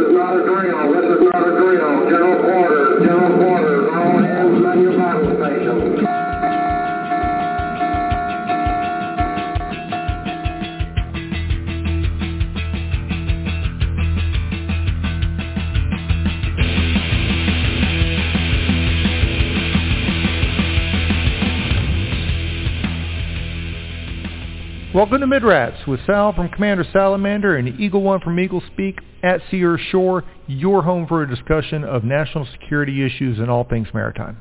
is not a drill. This is not a drill. General quarters. General quarters. All hands man your battle stations. Welcome to Midrats with Sal from Commander Salamander and Eagle One from Eagle Speak at Sea or Shore, your home for a discussion of national security issues and all things maritime.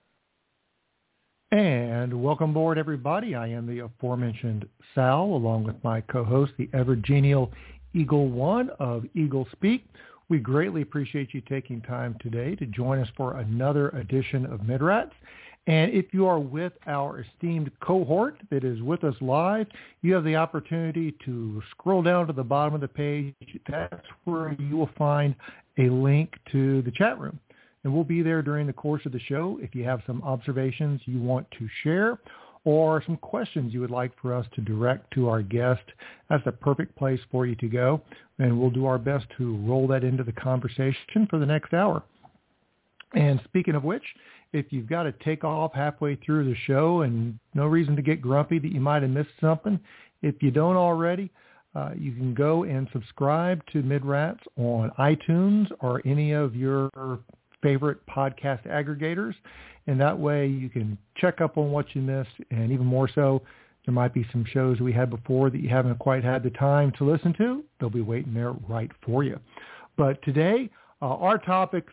And welcome aboard, everybody. I am the aforementioned Sal, along with my co-host, the ever-genial Eagle One of Eagle Speak. We greatly appreciate you taking time today to join us for another edition of Midrats. And if you are with our esteemed cohort that is with us live, you have the opportunity to scroll down to the bottom of the page. That's where you will find a link to the chat room. And we'll be there during the course of the show if you have some observations you want to share or some questions you would like for us to direct to our guest. That's the perfect place for you to go. And we'll do our best to roll that into the conversation for the next hour. And speaking of which, if you've got to take off halfway through the show and no reason to get grumpy that you might have missed something, if you don't already, you can go and subscribe to Midrats on iTunes or any of your favorite podcast aggregators. And that way you can check up on what you missed. And even more so, there might be some shows we had before that you haven't quite had the time to listen to. They'll be waiting there right for you. But today, our topic,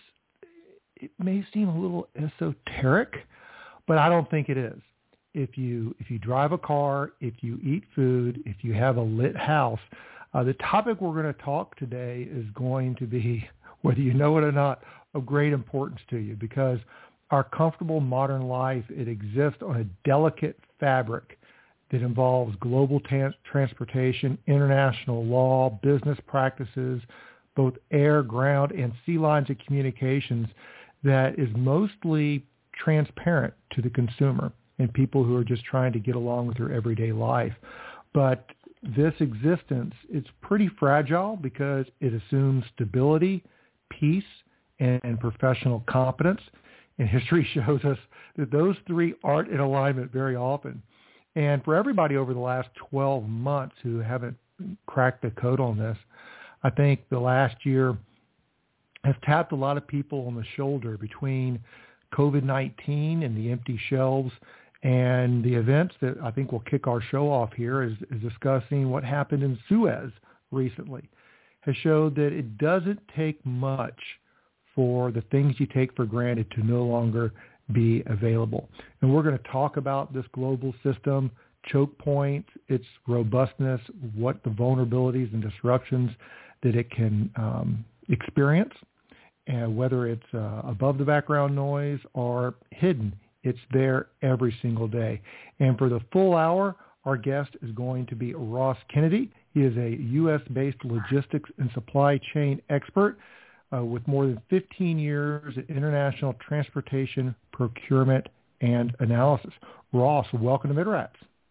it may seem a little esoteric, but I don't think it is. If you drive a car, if you eat food, if you have a lit house, the topic we're going to talk today is going to be, whether you know it or not, of great importance to you, because our comfortable modern life, it exists on a delicate fabric that involves global transportation, international law, business practices, both air, ground, and sea lines of communications that is mostly transparent to the consumer and people who are just trying to get along with their everyday life. But this existence is pretty fragile because it assumes stability, peace, and professional competence. And history shows us that those three aren't in alignment very often. And for everybody over the last 12 months who haven't cracked the code on this, I think the last year has tapped a lot of people on the shoulder between COVID-19 and the empty shelves and the events that I think will kick our show off here is discussing what happened in Suez recently, has showed that it doesn't take much for the things you take for granted to no longer be available. And we're going to talk about this global system, choke points, its robustness, what the vulnerabilities and disruptions that it can experience, and whether it's above the background noise or hidden, it's there every single day. And for the full hour, our guest is going to be Ross Kennedy. He is a U.S.-based logistics and supply chain expert with more than 15 years in international transportation, procurement, and analysis. Ross, welcome to Midrats.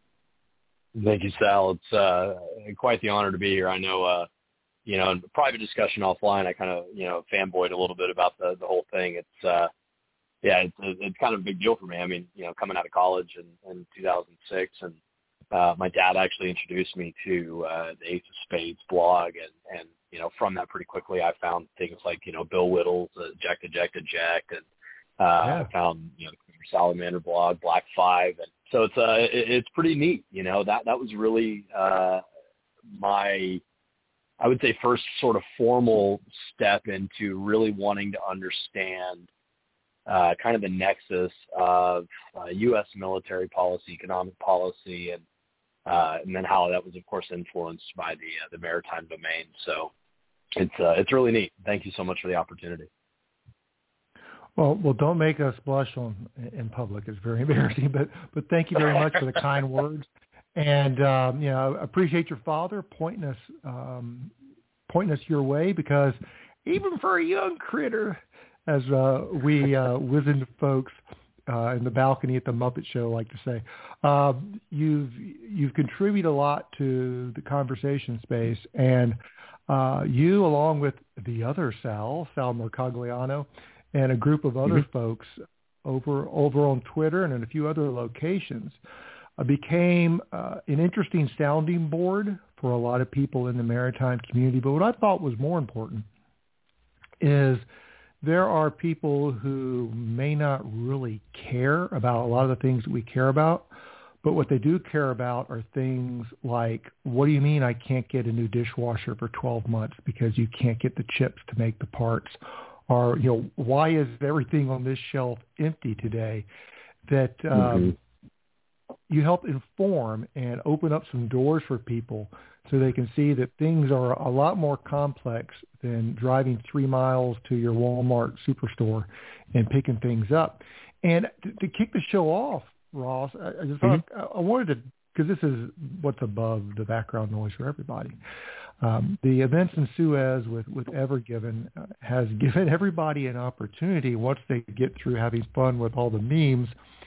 Thank you, Sal. It's quite the honor to be here. I know in private discussion offline, I kind of, fanboyed a little bit about the whole thing. It's kind of a big deal for me. I mean, coming out of college in 2006, and my dad actually introduced me to the Ace of Spades blog, and from that pretty quickly, I found things like, Bill Whittle's Eject, and I found, the Salamander blog, Black 5, and so it's pretty neat. That was really my, I would say, first sort of formal step into really wanting to understand kind of the nexus of U.S. military policy, economic policy, and then how that was, of course, influenced by the maritime domain. So it's really neat. Thank you so much for the opportunity. Well, don't make us blush in public. It's very embarrassing, but thank you very much for the kind words. And I appreciate your father pointing us your way, because even for a young critter, as we wizened folks in the balcony at the Muppet Show like to say, you've contributed a lot to the conversation space, and You, along with the other Sal Mercogliano, and a group of other folks over on Twitter and in a few other locations, became an interesting sounding board for a lot of people in the maritime community. But what I thought was more important is there are people who may not really care about a lot of the things that we care about, but what they do care about are things like, what do you mean I can't get a new dishwasher for 12 months because you can't get the chips to make the parts? Or, why is everything on this shelf empty today? That you help inform and open up some doors for people so they can see that things are a lot more complex than driving 3 miles to your Walmart superstore and picking things up. And to kick the show off, Ross, I just thought I wanted to, because this is what's above the background noise for everybody. The events in Suez with Ever Given has given everybody an opportunity, once they get through having fun with all the memes,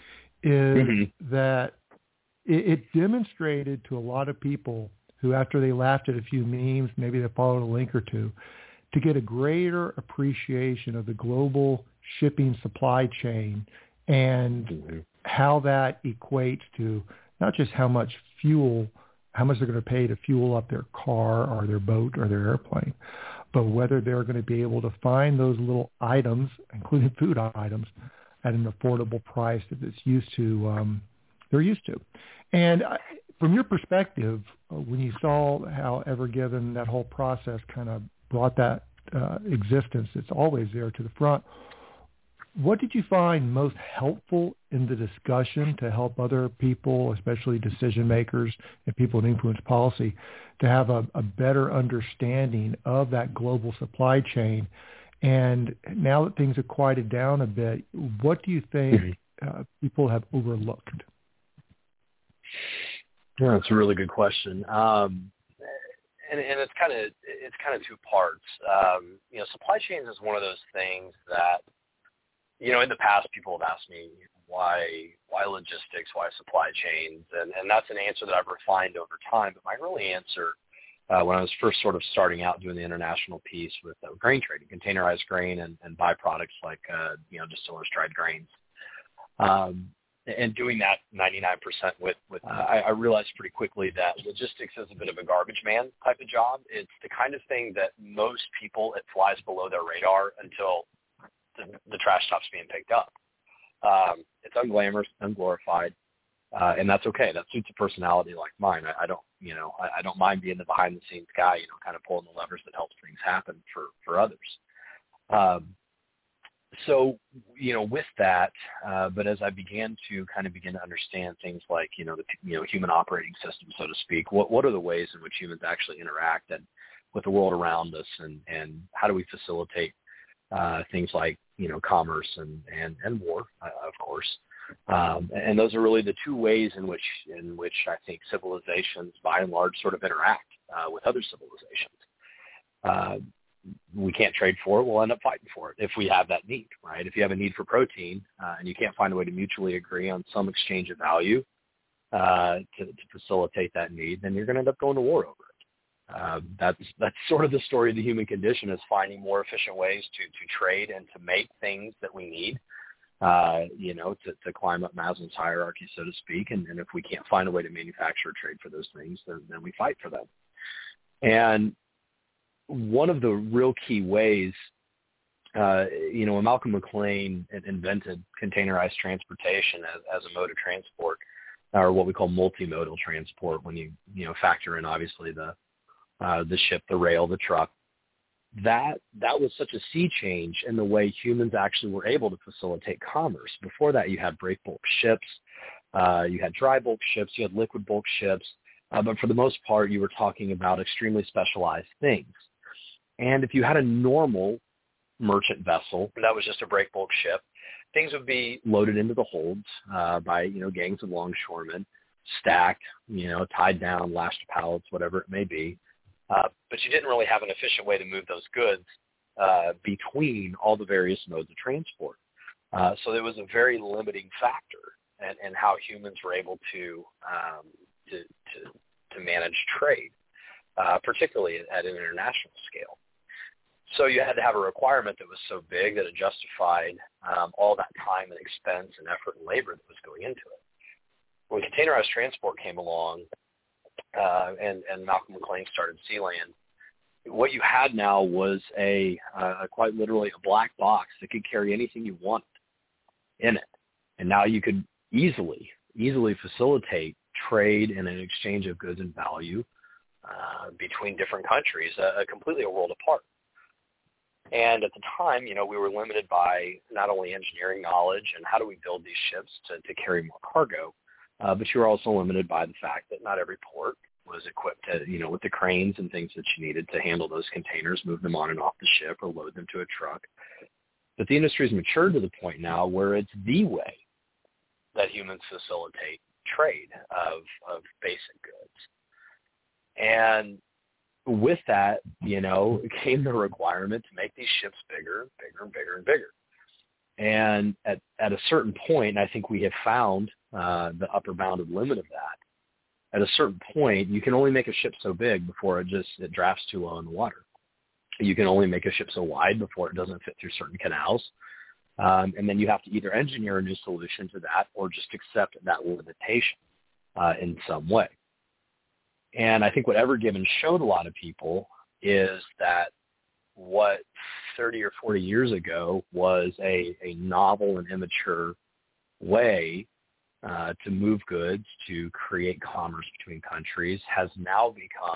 is that it demonstrated to a lot of people who, after they laughed at a few memes, maybe they followed a link or two, to get a greater appreciation of the global shipping supply chain and how that equates to not just how much they're going to pay to fuel up their car or their boat or their airplane, but whether they're going to be able to find those little items, including food items, at an affordable price that they're used to. And from your perspective, when you saw how Ever Given, that whole process kind of brought that existence, it's always there to the front, what did you find most helpful in the discussion to help other people, especially decision makers and people in influence policy, to have a better understanding of that global supply chain? And now that things have quieted down a bit, what do you think people have overlooked? Yeah, that's a really good question. And it's kind of two parts. Supply chains is one of those things that, in the past, people have asked me why logistics, why supply chains, and that's an answer that I've refined over time. But my early answer, when I was first sort of starting out doing the international piece with grain trading, containerized grain and byproducts like distillers' dried grains, and doing that 99% with I realized pretty quickly that logistics is a bit of a garbage man type of job. It's the kind of thing that most people, it flies below their radar until the trash stops being picked up. It's unglamorous, unglorified, and that's okay. That suits a personality like mine. I don't mind being the behind the scenes guy, kind of pulling the levers that helps things happen for others. So, with that, but as I began to understand things like, the human operating system, so to speak, what are the ways in which humans actually interact with the world around us, and how do we facilitate things like, commerce and war, of course. And those are really the two ways in which I think civilizations, by and large, sort of interact with other civilizations. We can't trade for it, we'll end up fighting for it if we have that need, right? If you have a need for protein and you can't find a way to mutually agree on some exchange of value to facilitate that need, then you're going to end up going to war over it. That's sort of the story of the human condition, is finding more efficient ways to trade and to make things that we need, to climb up Maslow's hierarchy, so to speak. And if we can't find a way to manufacture or trade for those things, then we fight for them. And one of the real key ways, when Malcolm McLean invented containerized transportation as a mode of transport, or what we call multimodal transport, when you factor in obviously the ship, the rail, the truck, that was such a sea change in the way humans actually were able to facilitate commerce. Before that, you had break bulk ships, you had dry bulk ships, you had liquid bulk ships, but for the most part, you were talking about extremely specialized things. And if you had a normal merchant vessel that was just a break bulk ship, things would be loaded into the holds by gangs of longshoremen, stacked, tied down, lashed to pallets, whatever it may be. But you didn't really have an efficient way to move those goods between all the various modes of transport. So there was a very limiting factor in how humans were able to manage trade. particularly at an international scale. So you had to have a requirement that was so big that it justified all that time and expense and effort and labor that was going into it. When containerized transport came along and Malcolm McLean started Sealand, what you had now was quite literally a black box that could carry anything you wanted in it. And now you could easily facilitate trade and an exchange of goods and value between different countries, completely a world apart. And at the time, we were limited by not only engineering knowledge and how do we build these ships to carry more cargo, but you were also limited by the fact that not every port was equipped, with the cranes and things that you needed to handle those containers, move them on and off the ship or load them to a truck. But the industry has matured to the point now where it's the way that humans facilitate trade of basic goods. And with that, came the requirement to make these ships bigger, and bigger and bigger. And at a certain point, I think we have found the upper bounded limit of that. At a certain point, you can only make a ship so big before it drafts too low in the water. You can only make a ship so wide before it doesn't fit through certain canals. And then you have to either engineer a new solution to that or just accept that limitation in some way. And I think what Ever Given showed a lot of people is that what 30 or 40 years ago was a novel and immature way to move goods, to create commerce between countries, has now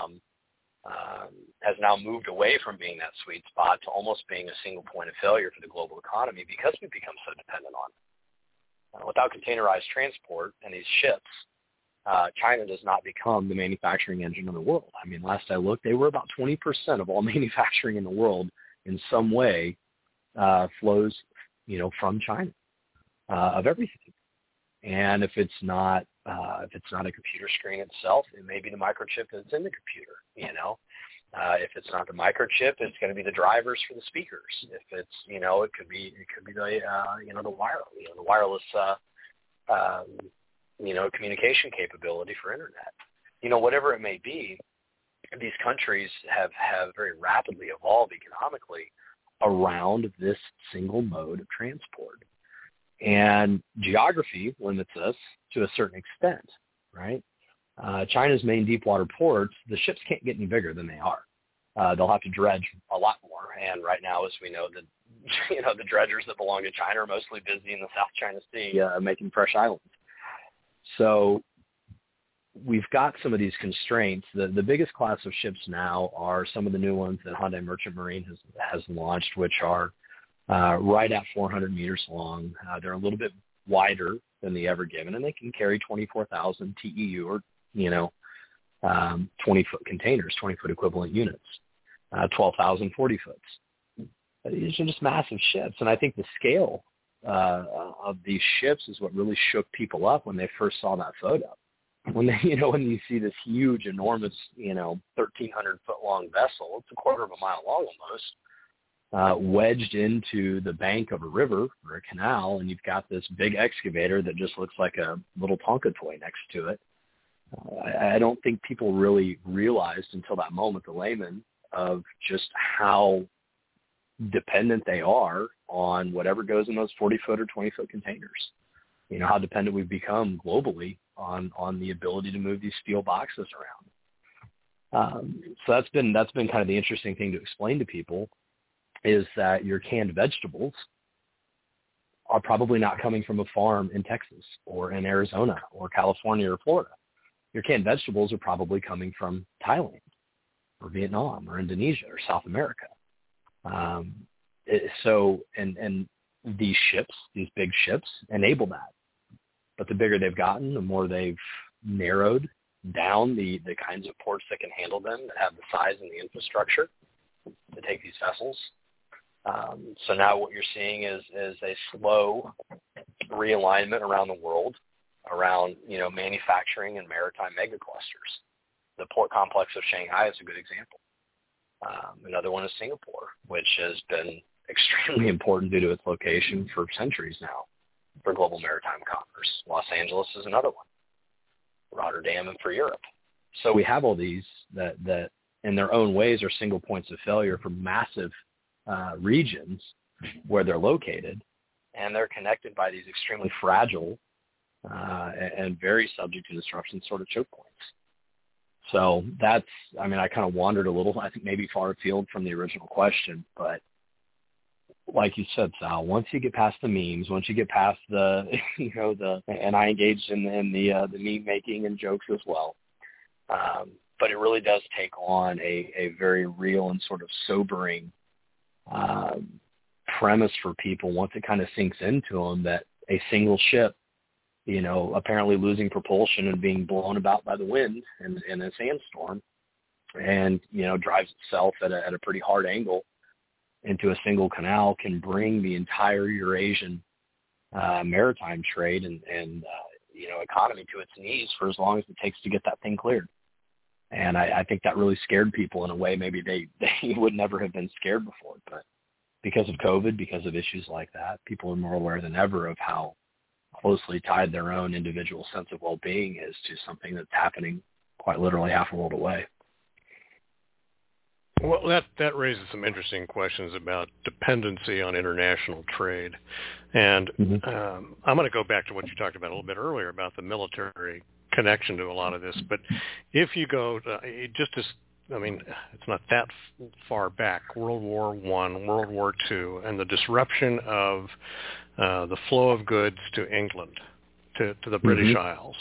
moved away from being that sweet spot to almost being a single point of failure for the global economy because we've become so dependent on it. Without containerized transport and these ships, China does not become the manufacturing engine of the world. I mean, last I looked, they were about 20% of all manufacturing in the world in some way flows, from China, of everything. And if it's not a computer screen itself, it may be the microchip that's in the computer. If it's not the microchip, it's going to be the drivers for the speakers. If it's, it could be the wireless communication capability for internet. Whatever it may be, these countries have very rapidly evolved economically around this single mode of transport. And geography limits us to a certain extent, right? China's main deep water ports, the ships can't get any bigger than they are. They'll have to dredge a lot more. And right now, as we know, the dredgers that belong to China are mostly busy in the South China Sea making fresh islands. So we've got some of these constraints. The biggest class of ships now are some of the new ones that Hyundai Merchant Marine has launched, which are right at 400 meters long. They're a little bit wider than the Ever Given, and they can carry 24,000 TEU or 20-foot containers, 20-foot equivalent units, 12,000 40-foots. These are just massive ships, and I think the scale of these ships is what really shook people up when they first saw that photo. When you see this huge, enormous, 1,300-foot long vessel, it's a quarter of a mile long almost, wedged into the bank of a river or a canal, and you've got this big excavator that just looks like a little Tonka toy next to it. I don't think people really realized until that moment, the layman, of just how dependent they are on whatever goes in those 40-foot or 20-foot containers. How dependent we've become globally on the ability to move these steel boxes around. So that's been kind of the interesting thing to explain to people, is that your canned vegetables are probably not coming from a farm in Texas or in Arizona or California or Florida. Your canned vegetables are probably coming from Thailand or Vietnam or Indonesia or South America. And these ships, these big ships, enable that. But the bigger they've gotten, the more they've narrowed down the kinds of ports that can handle them, that have the size and the infrastructure to take these vessels. So now what you're seeing is a slow realignment around the world around, manufacturing and maritime mega clusters. The port complex of Shanghai is a good example. Another one is Singapore, which has been extremely important due to its location for centuries now for global maritime commerce. Los Angeles is another one. Rotterdam and for Europe. So we have all these that in their own ways, are single points of failure for massive regions where they're located, and they're connected by these extremely fragile and very subject to disruption sort of choke points. So that's, I mean, I kind of wandered a little, I think maybe far afield from the original question, but like you said, Sal, once you get past the memes, once you get past the, and I engaged in the meme making and jokes as well. But it really does take on a very real and sort of sobering premise for people once it kind of sinks into them that a single ship, apparently losing propulsion and being blown about by the wind in a sandstorm and, drives itself at a pretty hard angle into a single canal can bring the entire Eurasian maritime trade and economy to its knees for as long as it takes to get that thing cleared. And I think that really scared people in a way maybe they would never have been scared before. But because of COVID, because of issues like that, people are more aware than ever of how closely tied their own individual sense of well-being is to something that's happening quite literally half a world away. Well, that raises some interesting questions about dependency on international trade. And I'm going to go back to what you talked about a little bit earlier about the military connection to a lot of this. But if you go it's not that far back, World War I, World War II, and the disruption of the flow of goods to England, to the British Isles.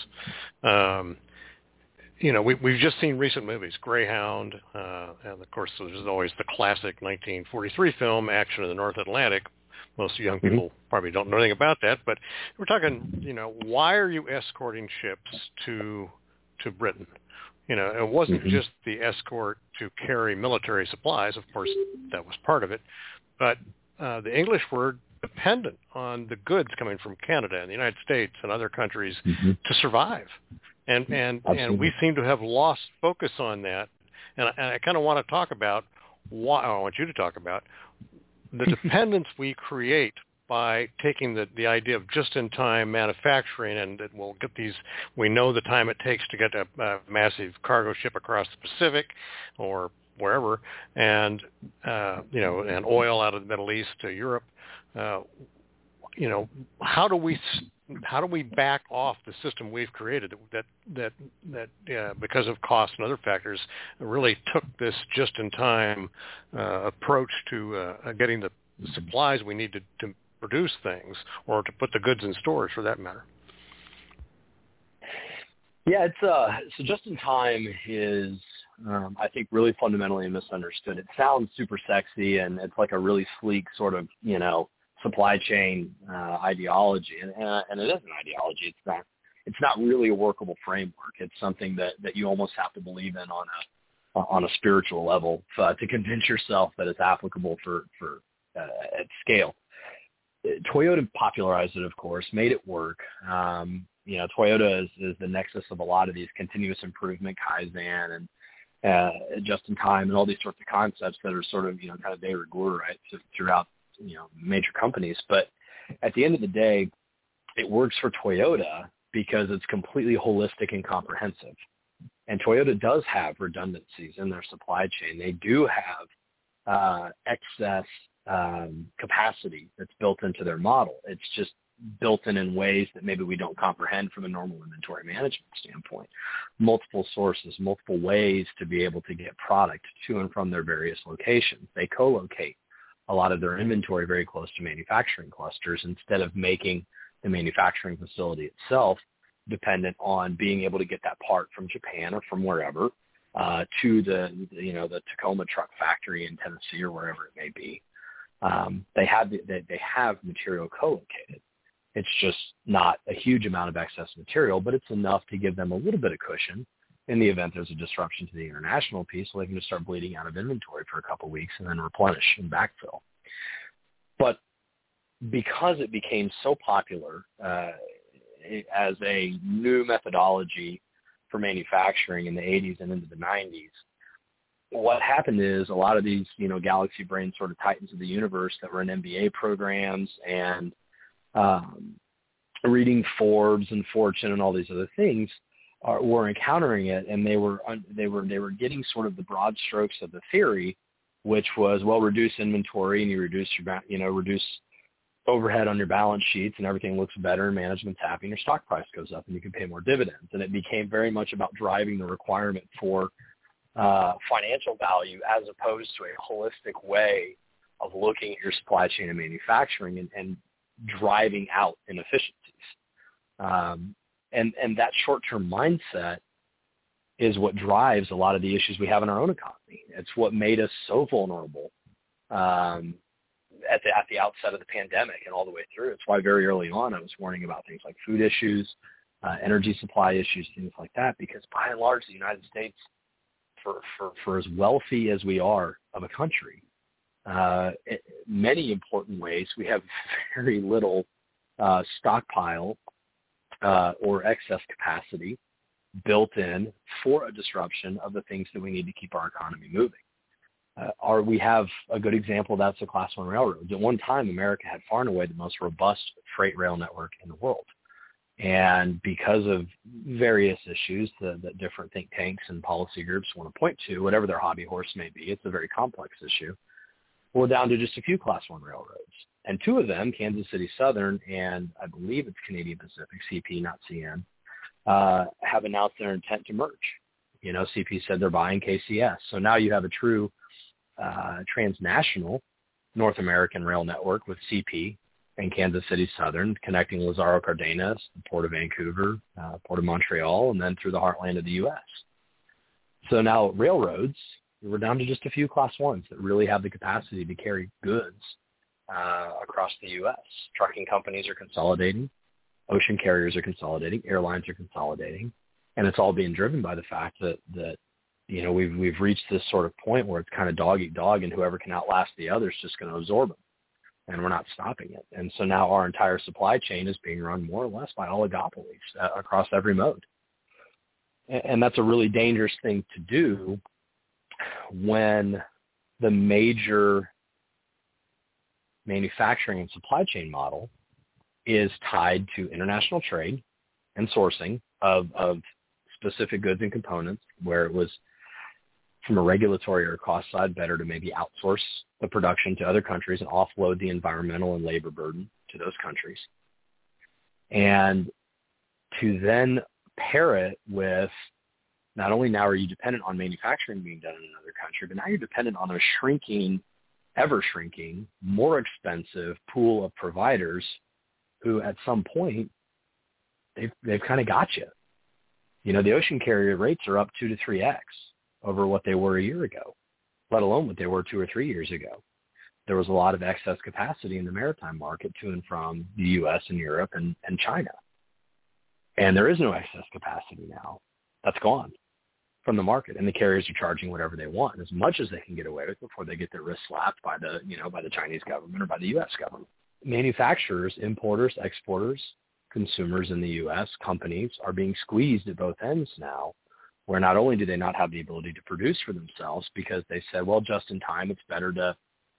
We've just seen recent movies, Greyhound, and of course there's always the classic 1943 film, Action in the North Atlantic. Most young people probably don't know anything about that, but we're talking, why are you escorting ships to Britain? It wasn't just the escort to carry military supplies. Of course, that was part of it, but the English were dependent on the goods coming from Canada and the United States and other countries to survive. And we seem to have lost focus on that. And I kind of want to talk about why. I want you to talk about the dependence we create by taking the idea of just-in-time manufacturing, and that we'll get these. We know the time it takes to get a massive cargo ship across the Pacific, or wherever, and and oil out of the Middle East to Europe. How do we back off the system we've created that because of cost and other factors really took this just-in-time approach to getting the supplies we need to produce things, or to put the goods in storage for that matter? Yeah, it's so just-in-time is I think really fundamentally misunderstood. It sounds super sexy and it's like a really sleek sort of supply chain ideology, and it is an ideology. It's not really a workable framework. It's something that you almost have to believe in on a spiritual level to convince yourself that it's applicable for at scale. Toyota popularized it, of course, made it work. Toyota is the nexus of a lot of these continuous improvement, Kaizen, and just-in-time, and all these sorts of concepts that are sort of kind of de rigueur, right, throughout major companies. But at the end of the day, it works for Toyota because it's completely holistic and comprehensive. And Toyota does have redundancies in their supply chain. They do have excess capacity that's built into their model. It's just built in ways that maybe we don't comprehend from a normal inventory management standpoint. Multiple sources, multiple ways to be able to get product to and from their various locations. They co-locate a lot of their inventory very close to manufacturing clusters instead of making the manufacturing facility itself dependent on being able to get that part from Japan or from wherever to the Tacoma truck factory in Tennessee or wherever it may be. They have material co-located. It's just not a huge amount of excess material, but it's enough to give them a little bit of cushion in the event there's a disruption to the international piece, so they can just start bleeding out of inventory for a couple of weeks and then replenish and backfill. But because it became so popular as a new methodology for manufacturing in the 80s and into the 90s, what happened is a lot of these, galaxy brain sort of titans of the universe that were in MBA programs and reading Forbes and Fortune and all these other things were encountering it, and they were getting sort of the broad strokes of the theory, which was, well, reduce inventory and you reduce overhead on your balance sheets and everything looks better and management's happy and your stock price goes up and you can pay more dividends. And it became very much about driving the requirement for financial value as opposed to a holistic way of looking at your supply chain and manufacturing and driving out inefficiencies. And that short-term mindset is what drives a lot of the issues we have in our own economy. It's what made us so vulnerable at the outset of the pandemic and all the way through. It's why very early on I was warning about things like food issues, energy supply issues, things like that, because by and large the United States, for as wealthy as we are of a country, in many important ways we have very little stockpile or excess capacity built in for a disruption of the things that we need to keep our economy moving. We have a good example of that's the Class I railroads. At one time, America had far and away the most robust freight rail network in the world. And because of various issues that different think tanks and policy groups want to point to, whatever their hobby horse may be, it's a very complex issue. We're down to just a few Class I railroads. And two of them, Kansas City Southern and I believe it's Canadian Pacific, CP, not CN, have announced their intent to merge. CP said they're buying KCS. So now you have a true transnational North American rail network with CP and Kansas City Southern connecting Lazaro Cardenas, the Port of Vancouver, Port of Montreal, and then through the heartland of the U.S. So now railroads, we're down to just a few Class Is that really have the capacity to carry goods across the U.S. Trucking companies are consolidating. Ocean carriers are consolidating. Airlines are consolidating. And it's all being driven by the fact that we've reached this sort of point where it's kind of dog eat dog, and whoever can outlast the other is just going to absorb them. And we're not stopping it. And so now our entire supply chain is being run more or less by oligopolies across every mode. And that's a really dangerous thing to do when the major manufacturing and supply chain model is tied to international trade and sourcing of specific goods and components, where it was from a regulatory or cost side better to maybe outsource the production to other countries and offload the environmental and labor burden to those countries. And to then pair it with not only now are you dependent on manufacturing being done in another country, but now you're dependent on a shrinking, ever shrinking, more expensive pool of providers who at some point they've kind of got you. The ocean carrier rates are up 2 to 3x over what they were a year ago, let alone what they were 2 or 3 years ago. There was a lot of excess capacity in the maritime market to and from the U.S. and Europe and China. And there is no excess capacity now. That's gone from the market. And the carriers are charging whatever they want, as much as they can get away with before they get their wrists slapped by the Chinese government or by the U.S. government. Manufacturers, importers, exporters, consumers in the U.S., companies are being squeezed at both ends now, where not only do they not have the ability to produce for themselves because they said, well, just in time, it's better to,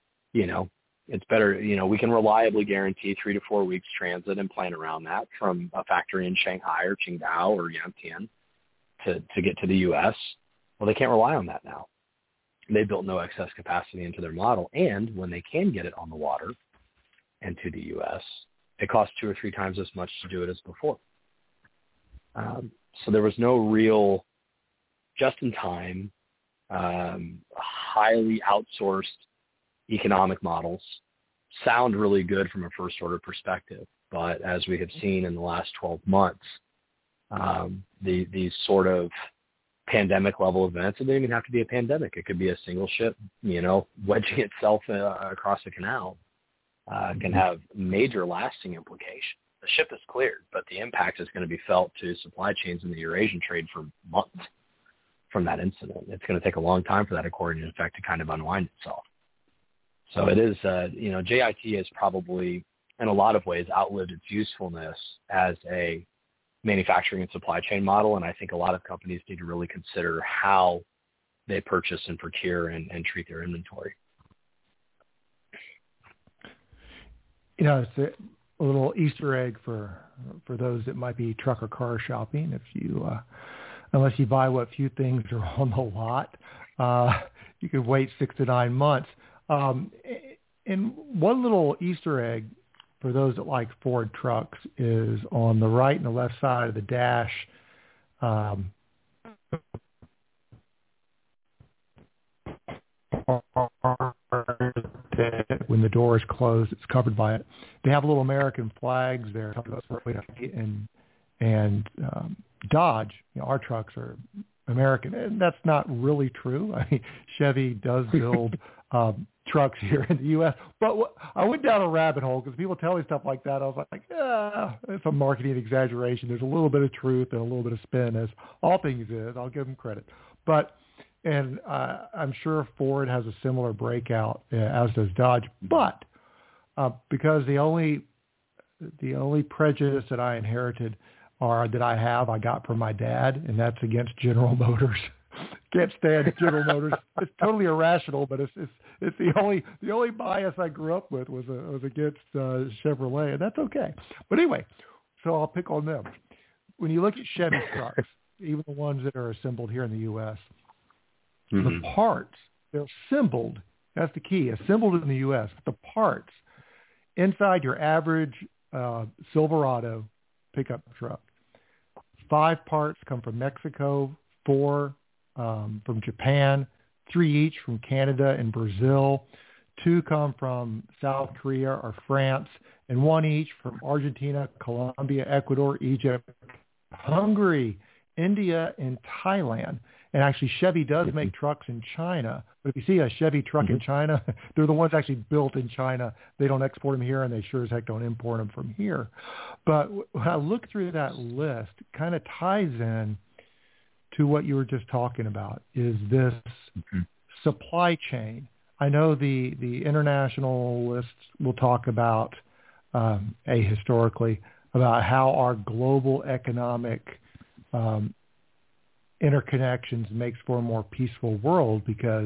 we can reliably guarantee 3 to 4 weeks transit and plan around that from a factory in Shanghai or Qingdao or Yantian to get to the U.S. Well, they can't rely on that now. They built no excess capacity into their model. And when they can get it on the water and to the U.S., it costs 2 or 3 times as much to do it as before. So there was no real just-in-time, highly outsourced economic models. Sound really good from a first-order perspective, but as we have seen in the last 12 months, these sort of pandemic-level events, it didn't even have to be a pandemic. It could be a single ship, wedging itself across a canal, can have major lasting implications. The ship is cleared, but the impact is going to be felt to supply chains in the Eurasian trade for months from that incident. It's going to take a long time for that accordion effect to kind of unwind itself. So it is, JIT has probably, in a lot of ways, outlived its usefulness as a manufacturing and supply chain model, and I think a lot of companies need to really consider how they purchase and procure and treat their inventory. little Easter egg for those that might be truck or car shopping. If you, unless you buy what few things are on the lot, you could wait 6 to 9 months. And one little Easter egg for those that like Ford trucks is on the right and the left side of the dash. When the door is closed, it's covered by it. They have little American flags there. And Dodge, our trucks are American, and that's not really true. I mean, Chevy does build trucks here in the U.S. But I went down a rabbit hole because people tell me stuff like that. I was like, it's a marketing exaggeration. There's a little bit of truth and a little bit of spin, as all things is. I'll give them credit. And I'm sure Ford has a similar breakout, as does Dodge. But because the only prejudice that I inherited or that I got from my dad, and that's against General Motors. Can't stand General Motors. It's totally irrational, but it's the only bias I grew up with was against Chevrolet, and that's okay. But anyway, so I'll pick on them. When you look at Chevy trucks, even the ones that are assembled here in the U.S., the parts, they're assembled. That's the key. Assembled in the U.S. The parts inside your average Silverado pickup truck. 5 parts come from Mexico, 4 from Japan, 3 each from Canada and Brazil, 2 come from South Korea or France, and 1 each from Argentina, Colombia, Ecuador, Egypt, Hungary, India, and Thailand. And actually, Chevy does make trucks in China. But if you see a Chevy truck in China, they're the ones actually built in China. They don't export them here, and they sure as heck don't import them from here. But when I look through that list, it kind of ties in to what you were just talking about, is this supply chain. I know the internationalists will talk about, ahistorically, about how our global economic interconnections makes for a more peaceful world because,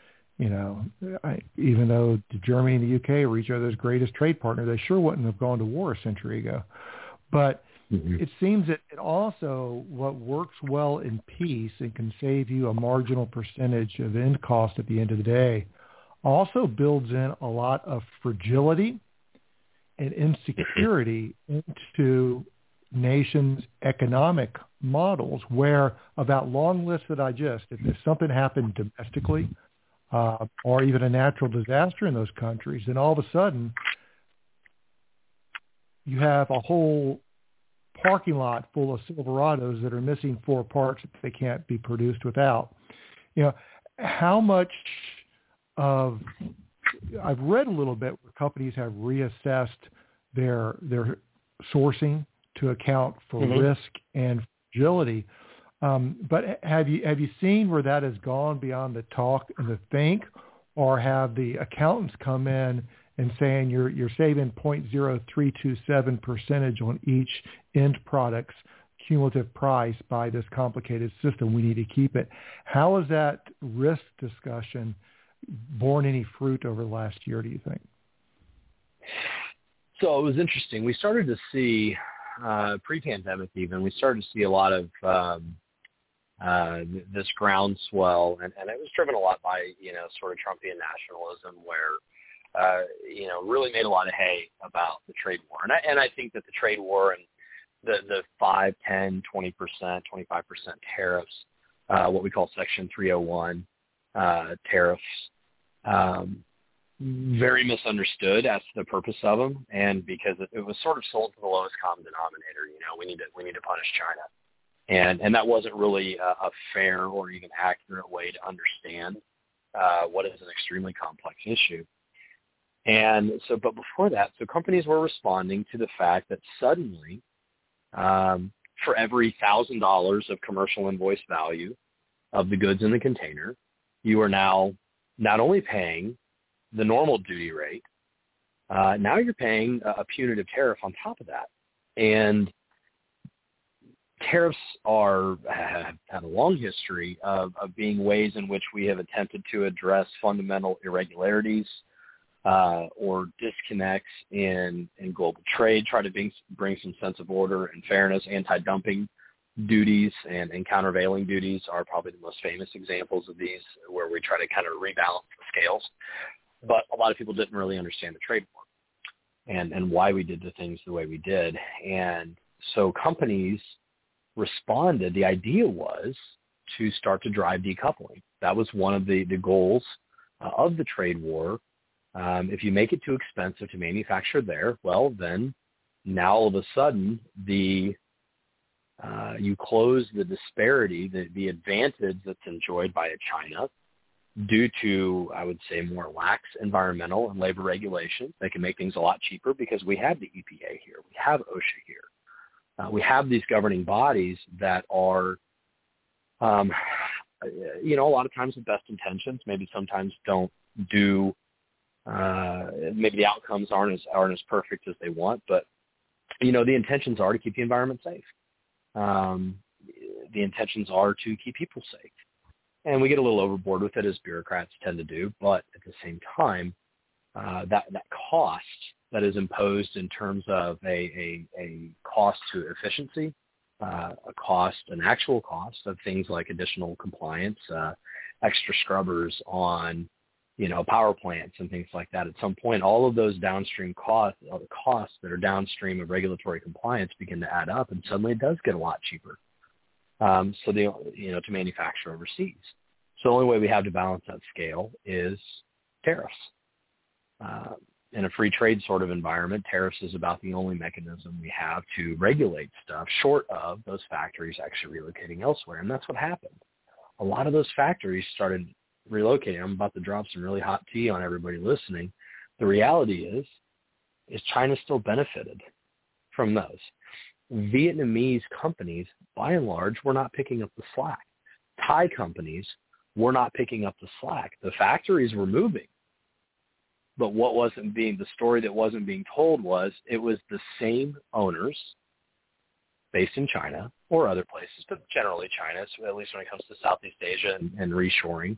even though Germany and the UK are each other's greatest trade partner, they sure wouldn't have gone to war a century ago. But it seems that it also, what works well in peace and can save you a marginal percentage of end cost at the end of the day, also builds in a lot of fragility and insecurity into nations' economic models, where about long lists that I just, if something happened domestically or even a natural disaster in those countries, then all of a sudden you have a whole parking lot full of Silverados that are missing 4 parts that they can't be produced without. How much of, I've read a little bit where companies have reassessed their sourcing to account for risk and fragility. But have you seen where that has gone beyond the talk and the think, or have the accountants come in and saying you're saving 0.0327% on each end product's cumulative price by this complicated system? We need to keep it. How has that risk discussion borne any fruit over the last year, do you think? So it was interesting. We started to see, pre-pandemic even, we started to see a lot of this groundswell, and it was driven a lot by, sort of Trumpian nationalism where, really made a lot of hay about the trade war. And I think that the trade war and the 5, 10, 20%, 25% tariffs, what we call Section 301 tariffs, very misunderstood as to the purpose of them, and because it was sort of sold to the lowest common denominator. We need to punish China, and that wasn't really a fair or even accurate way to understand what is an extremely complex issue. And so, but before that, so companies were responding to the fact that suddenly, for every $1,000 of commercial invoice value of the goods in the container, you are now not only paying the normal duty rate, now you're paying a punitive tariff on top of that. And tariffs have a long history of being ways in which we have attempted to address fundamental irregularities or disconnects in global trade, try to bring some sense of order and fairness. Anti-dumping duties and countervailing duties are probably the most famous examples of these, where we try to kind of rebalance the scales. But a lot of people didn't really understand the trade war and why we did the things the way we did. And so companies responded. The idea was to start to drive decoupling. That was one of the goals of the trade war. If you make it too expensive to manufacture there, well, then now all of a sudden you close the disparity, the advantage that's enjoyed by China due to, I would say, more lax environmental and labor regulations. They can make things a lot cheaper because we have the EPA here. We have OSHA here. We have these governing bodies that are, a lot of times with best intentions, maybe sometimes don't do, maybe the outcomes aren't as perfect as they want, but, the intentions are to keep the environment safe. The intentions are to keep people safe. And we get a little overboard with it, as bureaucrats tend to do, but at the same time, that cost that is imposed in terms of a cost to efficiency, an actual cost of things like additional compliance, extra scrubbers on, power plants and things like that. At some point, all of those downstream costs, all the costs that are downstream of regulatory compliance begin to add up, and suddenly it does get a lot cheaper. To manufacture overseas. So the only way we have to balance that scale is tariffs. In a free trade sort of environment, tariffs is about the only mechanism we have to regulate stuff short of those factories actually relocating elsewhere. And that's what happened. A lot of those factories started relocating. I'm about to drop some really hot tea on everybody listening. The reality is China still benefited from those. Vietnamese companies, by and large, were not picking up the slack. Thai companies were not picking up the slack. The factories were moving. But the story that wasn't being told was it was the same owners based in China or other places, but generally China, so at least when it comes to Southeast Asia and reshoring.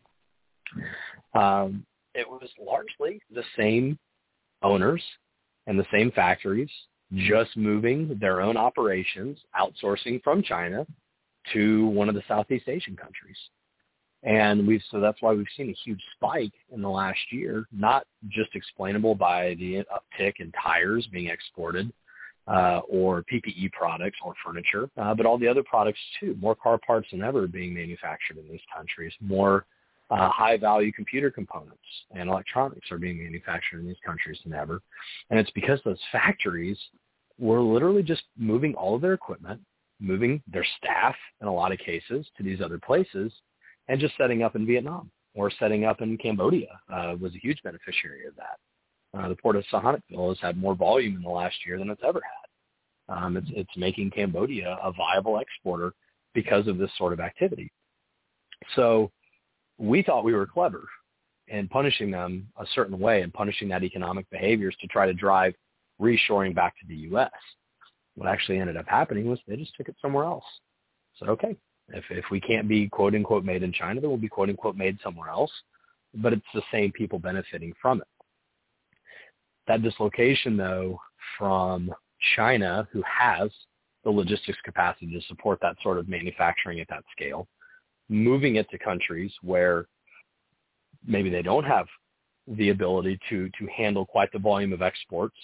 It was largely the same owners and the same factories just moving their own operations, outsourcing from China to one of the Southeast Asian countries. And so that's why we've seen a huge spike in the last year, not just explainable by the uptick in tires being exported or PPE products or furniture, but all the other products too. More car parts than ever being manufactured in these countries. More high-value computer components and electronics are being manufactured in these countries than ever. And it's because those factories were literally just moving all of their equipment, moving their staff in a lot of cases to these other places, and just setting up in Vietnam or setting up in Cambodia was a huge beneficiary of that. The port of Sihanoukville has had more volume in the last year than it's ever had. It's making Cambodia a viable exporter because of this sort of activity. So we thought we were clever in punishing them a certain way and punishing that economic behaviors to try to drive reshoring back to the U.S. What actually ended up happening was they just took it somewhere else. Said, okay, if we can't be quote-unquote made in China, then we'll be quote-unquote made somewhere else. But it's the same people benefiting from it. That dislocation, though, from China, who has the logistics capacity to support that sort of manufacturing at that scale, moving it to countries where maybe they don't have the ability to handle quite the volume of exports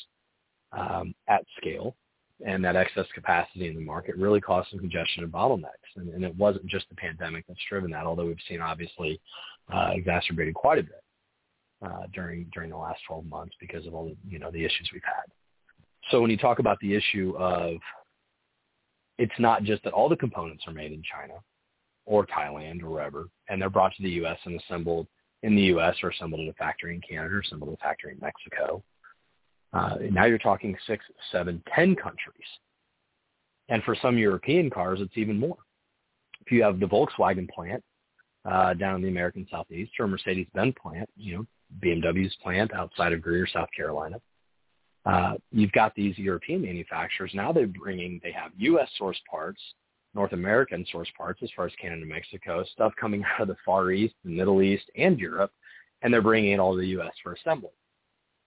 at scale, and that excess capacity in the market really caused some congestion and bottlenecks. And it wasn't just the pandemic that's driven that, although we've seen obviously exacerbated quite a bit during the last 12 months because of all the issues we've had. So when you talk about the issue of, it's not just that all the components are made in China or Thailand or wherever, and they're brought to the U.S. and assembled in the U.S. or assembled in a factory in Canada or assembled in a factory in Mexico. Now you're talking 6, 7, 10 countries. And for some European cars, it's even more. If you have the Volkswagen plant down in the American Southeast or a Mercedes-Benz plant, BMW's plant outside of Greer, South Carolina, you've got these European manufacturers. Now they have U.S. source parts, North American source parts as far as Canada and Mexico, stuff coming out of the Far East, the Middle East, and Europe, and they're bringing it all to the U.S. for assembly.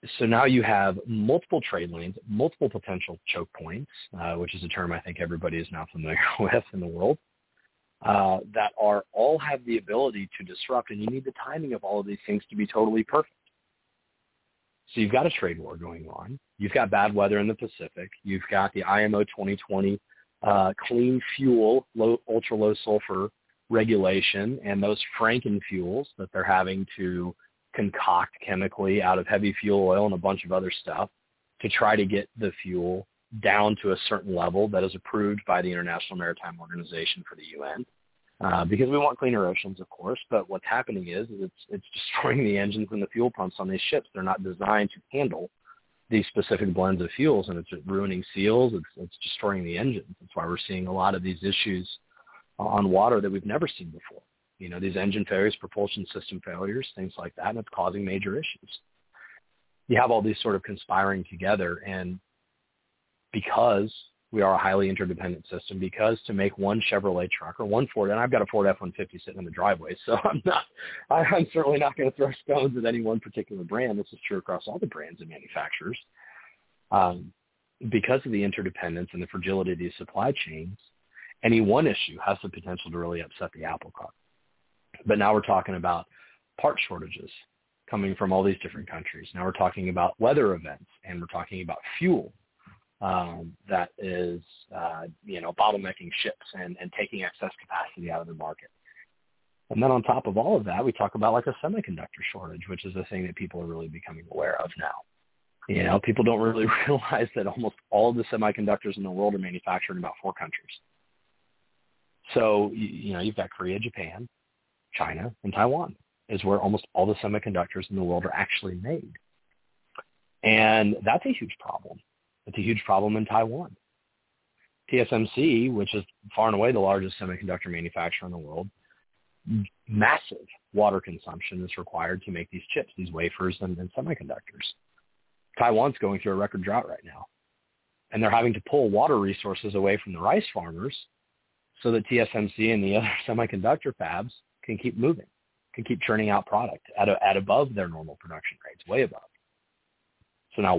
So now you have multiple trade lanes, multiple potential choke points, which is a term I think everybody is now familiar with in the world, that are all have the ability to disrupt, and you need the timing of all of these things to be totally perfect. So you've got a trade war going on. You've got bad weather in the Pacific. You've got the IMO 2020 clean fuel, ultra low sulfur regulation, and those Franken fuels that they're having to concoct chemically out of heavy fuel oil and a bunch of other stuff to try to get the fuel down to a certain level that is approved by the International Maritime Organization for the UN. Because we want cleaner oceans, of course, but what's happening is it's destroying the engines and the fuel pumps on these ships. They're not designed to handle these specific blends of fuels, and it's ruining seals. It's destroying the engines. That's why we're seeing a lot of these issues on water that we've never seen before. You know, these engine failures, propulsion system failures, things like that, and it's causing major issues. You have all these sort of conspiring together, and because we are a highly interdependent system, because to make one Chevrolet truck or one Ford, and I've got a Ford F-150 sitting in the driveway, so I'm certainly not going to throw stones at any one particular brand. This is true across all the brands and manufacturers. Because of the interdependence and the fragility of these supply chains, any one issue has the potential to really upset the apple cart. But now we're talking about part shortages coming from all these different countries. Now we're talking about weather events, and we're talking about fuel that is, bottlenecking ships and taking excess capacity out of the market. And then on top of all of that, we talk about like a semiconductor shortage, which is a thing that people are really becoming aware of now. You know, people don't really realize that almost all of the semiconductors in the world are manufactured in about 4 countries. So, you've got Korea, Japan, China, and Taiwan is where almost all the semiconductors in the world are actually made. And that's a huge problem. It's a huge problem in Taiwan. TSMC, which is far and away the largest semiconductor manufacturer in the world, massive water consumption is required to make these chips, these wafers and semiconductors. Taiwan's going through a record drought right now. And they're having to pull water resources away from the rice farmers so that TSMC and the other semiconductor fabs can keep moving, can keep churning out product at above their normal production rates, way above. So now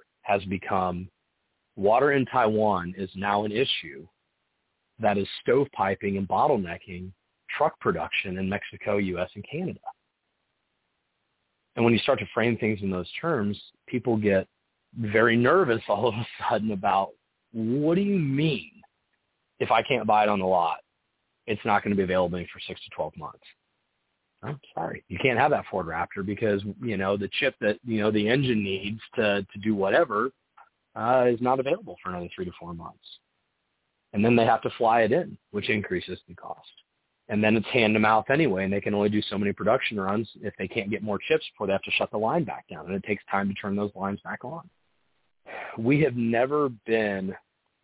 water in Taiwan is now an issue that is stovepiping and bottlenecking truck production in Mexico, U.S., and Canada. And when you start to frame things in those terms, people get very nervous all of a sudden about, what do you mean if I can't buy it on the lot, it's not going to be available for 6 to 12 months? I'm sorry. You can't have that Ford Raptor because, the chip that, the engine needs to do whatever is not available for another 3 to 4 months. And then they have to fly it in, which increases the cost. And then it's hand to mouth anyway, and they can only do so many production runs if they can't get more chips before they have to shut the line back down. And it takes time to turn those lines back on. We have never been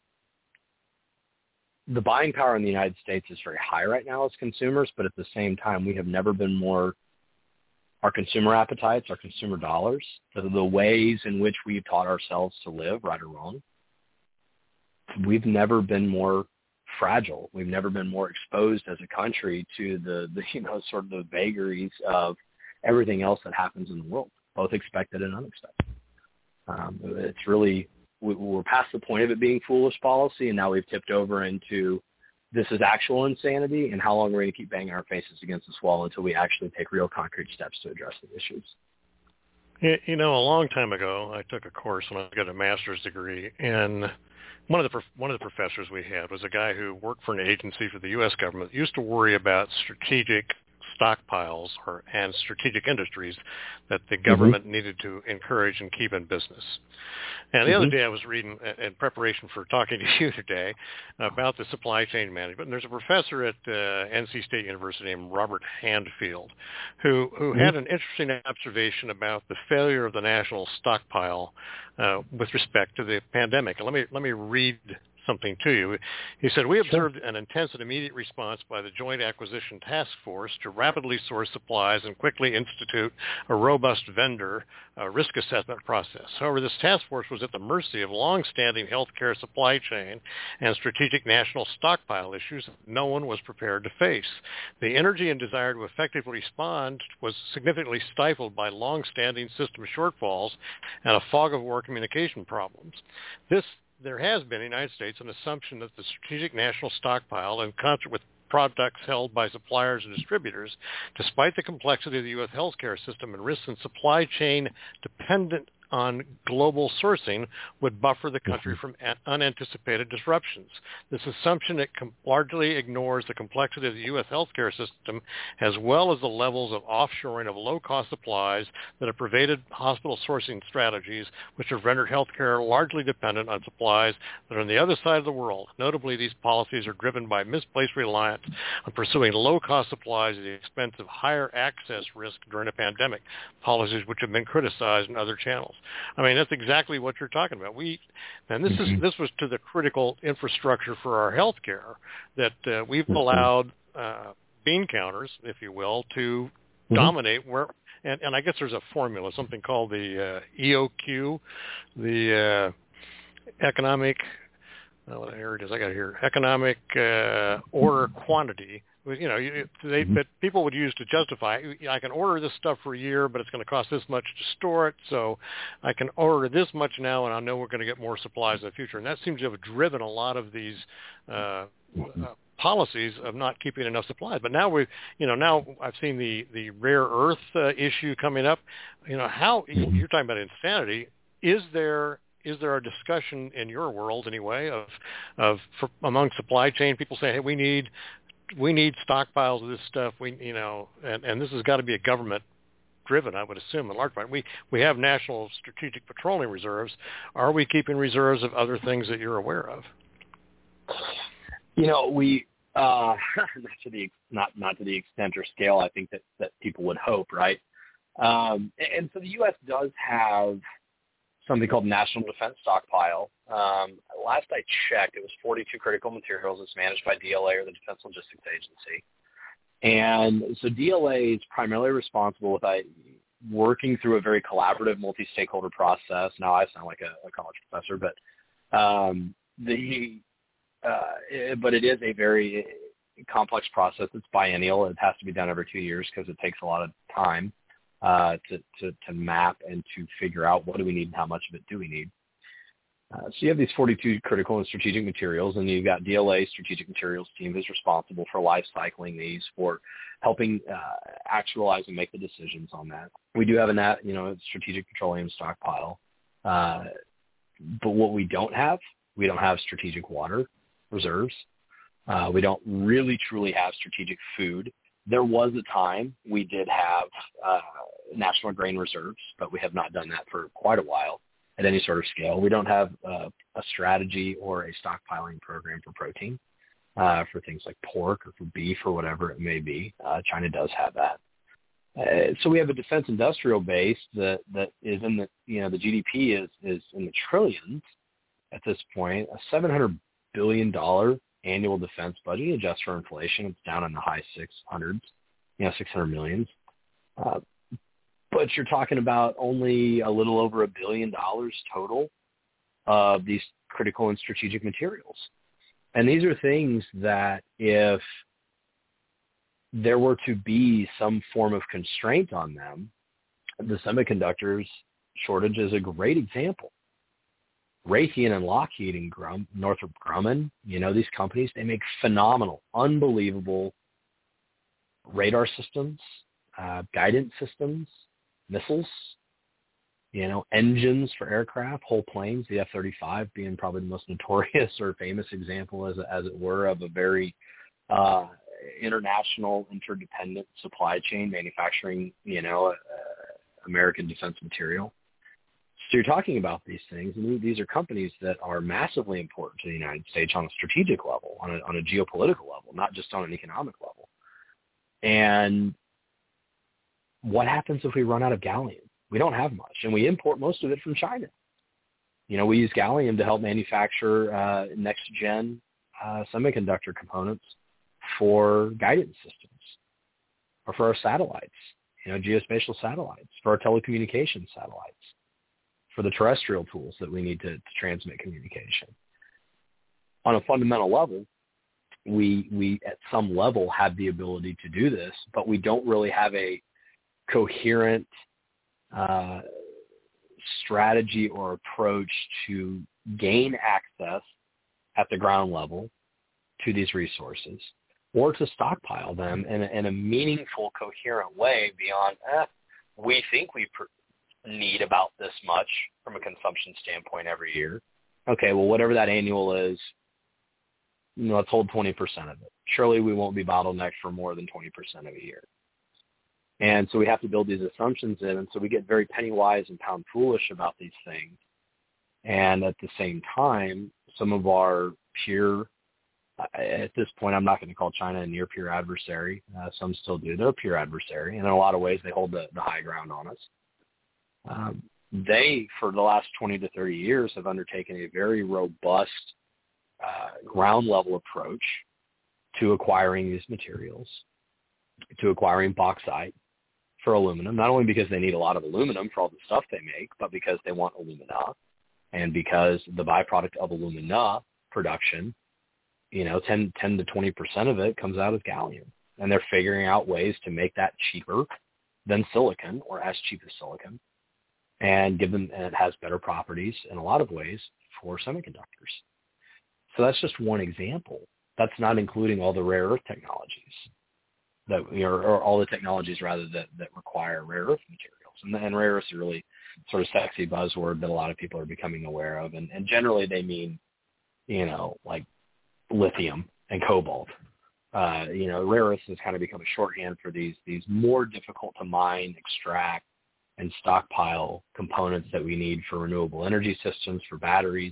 the buying power in the United States is very high right now as consumers, but at the same time, we have never been more, our consumer appetites, our consumer dollars, the ways in which we've taught ourselves to live, right or wrong, we've never been more fragile. We've never been more exposed as a country to the sort of the vagaries of everything else that happens in the world, both expected and unexpected. It's really, we're past the point of it being foolish policy, and now we've tipped over into this is actual insanity, and how long we're going to keep banging our faces against this wall until we actually take real concrete steps to address the issues. A long time ago, I took a course when I got a master's degree, and one of the professors we had was a guy who worked for an agency for the U.S. government, used to worry about strategic stockpiles and strategic industries that the government needed to encourage and keep in business. And the other day I was reading, in preparation for talking to you today, about the supply chain management. And there's a professor at NC State University named Robert Handfield who had an interesting observation about the failure of the national stockpile with respect to the pandemic. And let me read something to you. He said, we observed an intense and immediate response by the Joint Acquisition Task Force to rapidly source supplies and quickly institute a robust vendor risk assessment process. However, this task force was at the mercy of long-standing healthcare supply chain and strategic national stockpile issues that no one was prepared to face. The energy and desire to effectively respond was significantly stifled by long-standing system shortfalls and a fog of war communication problems. There has been in the United States an assumption that the strategic national stockpile, in concert with products held by suppliers and distributors, despite the complexity of the U.S. healthcare system and risks in supply chain dependent on global sourcing, would buffer the country from unanticipated disruptions. This assumption largely ignores the complexity of the U.S. healthcare system, as well as the levels of offshoring of low-cost supplies that have pervaded hospital sourcing strategies, which have rendered healthcare largely dependent on supplies that are on the other side of the world. Notably, these policies are driven by misplaced reliance on pursuing low-cost supplies at the expense of higher access risk during a pandemic, policies which have been criticized in other channels. I mean, that's exactly what you're talking about. This was to the critical infrastructure for our healthcare that we've allowed bean counters, if you will, to dominate where. And I guess there's a formula, something called the EOQ, the economic. Here it is. I got it here. Economic order quantity. But people would use to justify, I can order this stuff for a year, but it's going to cost this much to store it, so I can order this much now, and I know we're going to get more supplies in the future. And that seems to have driven a lot of these policies of not keeping enough supplies. But now now I've seen the rare earth issue coming up. How you're talking about insanity? Is there a discussion in your world anyway of among supply chain people saying, hey, we need stockpiles of this stuff. And this has got to be a government driven, I would assume, in large part. We have national strategic petroleum reserves. Are we keeping reserves of other things that you're aware of? We not to the extent or scale I think that people would hope, right? And so the U.S. does have something called National Defense Stockpile. Last I checked, it was 42 critical materials. It's managed by DLA, or the Defense Logistics Agency. And so DLA is primarily responsible with working through a very collaborative multi-stakeholder process. Now I sound like a college professor, but but it is a very complex process. It's biennial. It has to be done every 2 years because it takes a lot of time to map and to figure out what do we need and how much of it do we need. So you have these 42 critical and strategic materials, and you've got DLA Strategic Materials team who's responsible for life cycling these, for helping actualize and make the decisions on that. We do have a strategic petroleum stockpile, but what we don't have strategic water reserves. We don't really truly have strategic food. There was a time we did have national grain reserves, but we have not done that for quite a while at any sort of scale. We don't have a strategy or a stockpiling program for protein, for things like pork or for beef or whatever it may be. China does have that. So we have a defense industrial base that is in the the GDP is in the trillions at this point. A $700 billion annual defense budget, adjust for inflation, it's down in the high 600s, 600 millions. But you're talking about only a little over $1 billion total of these critical and strategic materials. And these are things that if there were to be some form of constraint on them, the semiconductors shortage is a great example. Raytheon and Lockheed and Northrop Grumman, these companies, they make phenomenal, unbelievable radar systems, guidance systems, missiles, engines for aircraft, whole planes, the F-35 being probably the most notorious or famous example, as it were, of a very international, interdependent supply chain manufacturing, American defense material. So you're talking about these things, and these are companies that are massively important to the United States on a strategic level, on a geopolitical level, not just on an economic level. And what happens if we run out of gallium? We don't have much, and we import most of it from China. We use gallium to help manufacture next-gen semiconductor components for guidance systems or for our satellites, geospatial satellites, for our telecommunications satellites, for the terrestrial tools that we need to transmit communication. On a fundamental level, we at some level have the ability to do this, but we don't really have a coherent strategy or approach to gain access at the ground level to these resources, or to stockpile them in a meaningful, coherent way beyond, we think we need about this much from a consumption standpoint every year. Okay, well, whatever that annual is, let's hold 20% of it. Surely we won't be bottlenecked for more than 20% of a year. And so we have to build these assumptions in, and so we get very penny wise and pound foolish about these things. And at the same time, some of our peer, at this point, I'm not going to call China a near peer adversary. Some still do. They're a peer adversary, and in a lot of ways, they hold the high ground on us. They, for the last 20 to 30 years, have undertaken a very robust ground-level approach to acquiring these materials, to acquiring bauxite for aluminum, not only because they need a lot of aluminum for all the stuff they make, but because they want alumina, and because the byproduct of alumina production, 10 to 20% of it comes out as gallium. And they're figuring out ways to make that cheaper than silicon, or as cheap as silicon, and it has better properties in a lot of ways for semiconductors. So that's just one example. That's not including all the rare earth technologies or all the technologies rather that require rare earth materials. And rare earths are really sort of sexy buzzword that a lot of people are becoming aware of. And generally they mean, like lithium and cobalt. Rare earths has kind of become a shorthand for these more difficult to mine, extract, and stockpile components that we need for renewable energy systems, for batteries.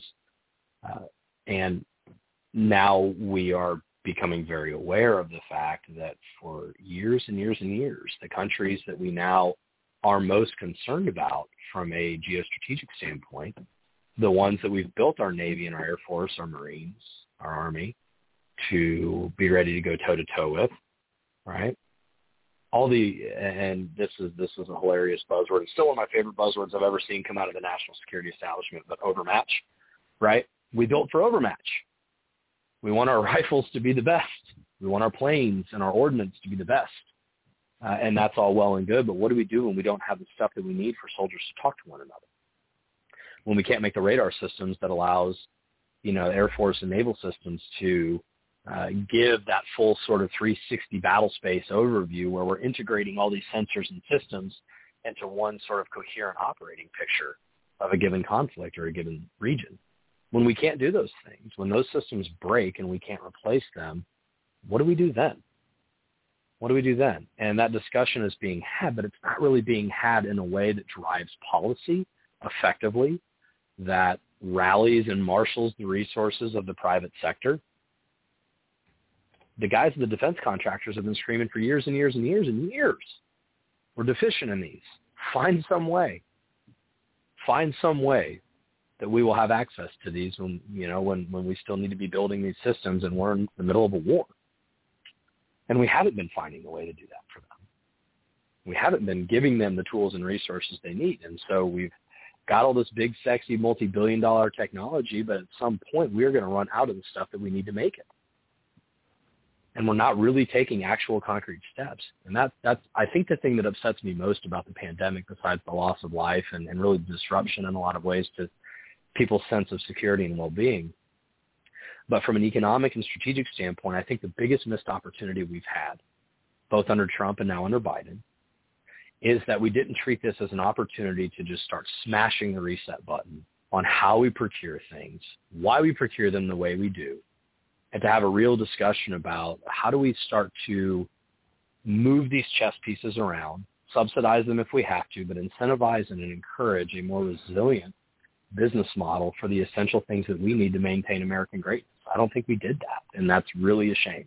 And now we are becoming very aware of the fact that for years and years and years, the countries that we now are most concerned about from a geostrategic standpoint, the ones that we've built our Navy and our Air Force, our Marines, our Army, to be ready to go toe-to-toe with, right? And this is a hilarious buzzword. It's still one of my favorite buzzwords I've ever seen come out of the national security establishment, but overmatch, right? We built for overmatch. We want our rifles to be the best. We want our planes and our ordnance to be the best. And that's all well and good, but what do we do when we don't have the stuff that we need for soldiers to talk to one another? When we can't make the radar systems that allows, Air Force and naval systems to give that full sort of 360 battle space overview where we're integrating all these sensors and systems into one sort of coherent operating picture of a given conflict or a given region. When we can't do those things, when those systems break and we can't replace them, what do we do then? What do we do then? And that discussion is being had, but it's not really being had in a way that drives policy effectively, that rallies and marshals the resources of the private sector. The guys at the defense contractors have been screaming for years and years and years and years. We're deficient in these. Find some way that we will have access to these when we still need to be building these systems and we're in the middle of a war. And we haven't been finding a way to do that for them. We haven't been giving them the tools and resources they need. And so we've got all this big, sexy, multi-billion-dollar technology, but at some point we're going to run out of the stuff that we need to make it. And we're not really taking actual concrete steps. And that's I think the thing that upsets me most about the pandemic, besides the loss of life and really the disruption in a lot of ways to people's sense of security and well-being. But from an economic and strategic standpoint, I think the biggest missed opportunity we've had, both under Trump and now under Biden, is that we didn't treat this as an opportunity to just start smashing the reset button on how we procure things, why we procure them the way we do, and to have a real discussion about how do we start to move these chess pieces around, subsidize them if we have to, but incentivize and encourage a more resilient business model for the essential things that we need to maintain American greatness. I don't think we did that, and that's really a shame.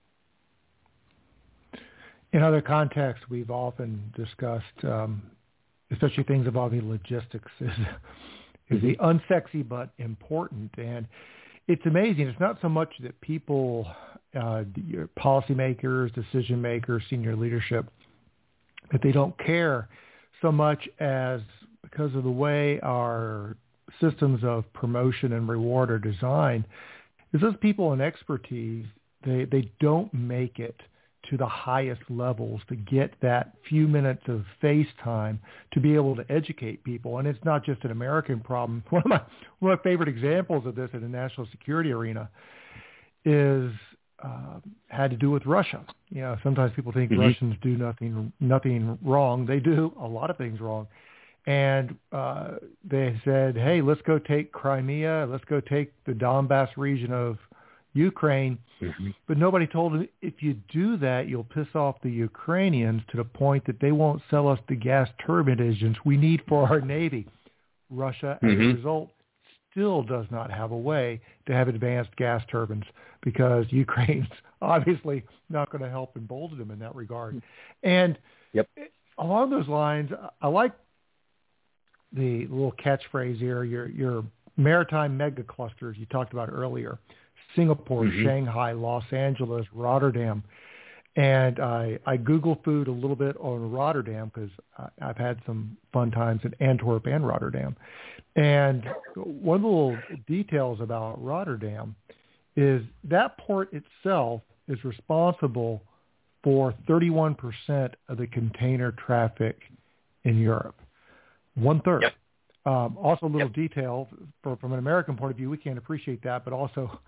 In other contexts, we've often discussed, especially things involving logistics, is the unsexy but important. And it's amazing. It's not so much that people, policymakers, decision makers, senior leadership, that they don't care so much as because of the way our systems of promotion and reward are designed, is those people in expertise, they don't make it to the highest levels to get that few minutes of face time to be able to educate people. And it's not just an American problem. One of my favorite examples of this in the national security arena is had to do with Russia. You know, sometimes people think Russians do nothing wrong. They do a lot of things wrong. And they said, hey, let's go take Crimea. Let's go take the Donbass region of Ukraine. But nobody told them, if you do that, you'll piss off the Ukrainians to the point that they won't sell us the gas turbine engines we need for our Navy. Russia, as a result, still does not have a way to have advanced gas turbines because Ukraine's obviously not going to help embolden them in that regard. And along those lines, I like the little catchphrase here, your maritime mega clusters you talked about earlier, Singapore, Shanghai, Los Angeles, Rotterdam. And I Googled food a little bit on Rotterdam because I've had some fun times in Antwerp and Rotterdam. And one of the little details about Rotterdam is that port itself is responsible for 31% of the container traffic in Europe. 1/3. Also, a little detail from an American point of view, we can't appreciate that, but also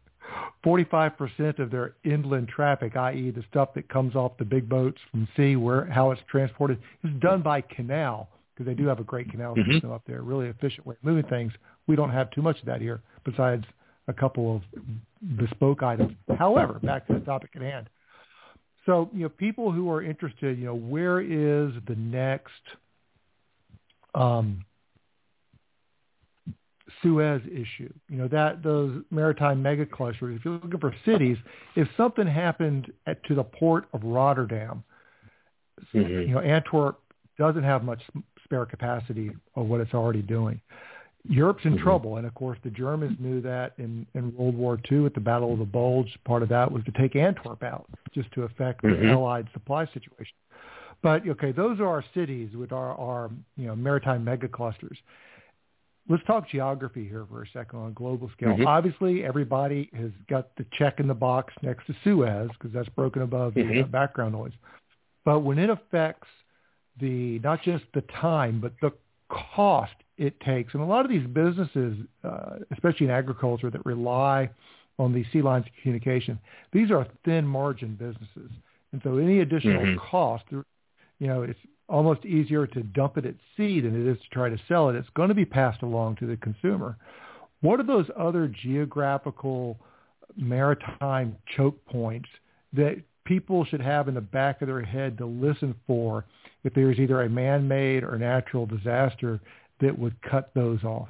45% of their inland traffic, i.e. the stuff that comes off the big boats from sea, how it's transported, is done by canal, because they do have a great canal system up there, really efficient way of moving things. We don't have too much of that here, besides a couple of bespoke items. However, back to the topic at hand. So, people who are interested, where is the next Suez issue, those maritime mega clusters, if you're looking for cities, if something happened to the port of Rotterdam, Antwerp doesn't have much spare capacity of what it's already doing. Europe's in trouble. And of course, the Germans knew that in World War II at the Battle of the Bulge. Part of that was to take Antwerp out just to affect the Allied supply situation. But, okay, those are our cities with our maritime mega clusters. Let's talk geography here for a second on a global scale. Obviously, everybody has got the check in the box next to Suez because that's broken above the background noise. But when it affects not just the time, but the cost it takes, and a lot of these businesses, especially in agriculture, that rely on these sea lines of communication, these are thin margin businesses. And so any additional cost, it's almost easier to dump it at sea than it is to try to sell it. It's going to be passed along to the consumer. What are those other geographical maritime choke points that people should have in the back of their head to listen for if there's either a man-made or natural disaster that would cut those off?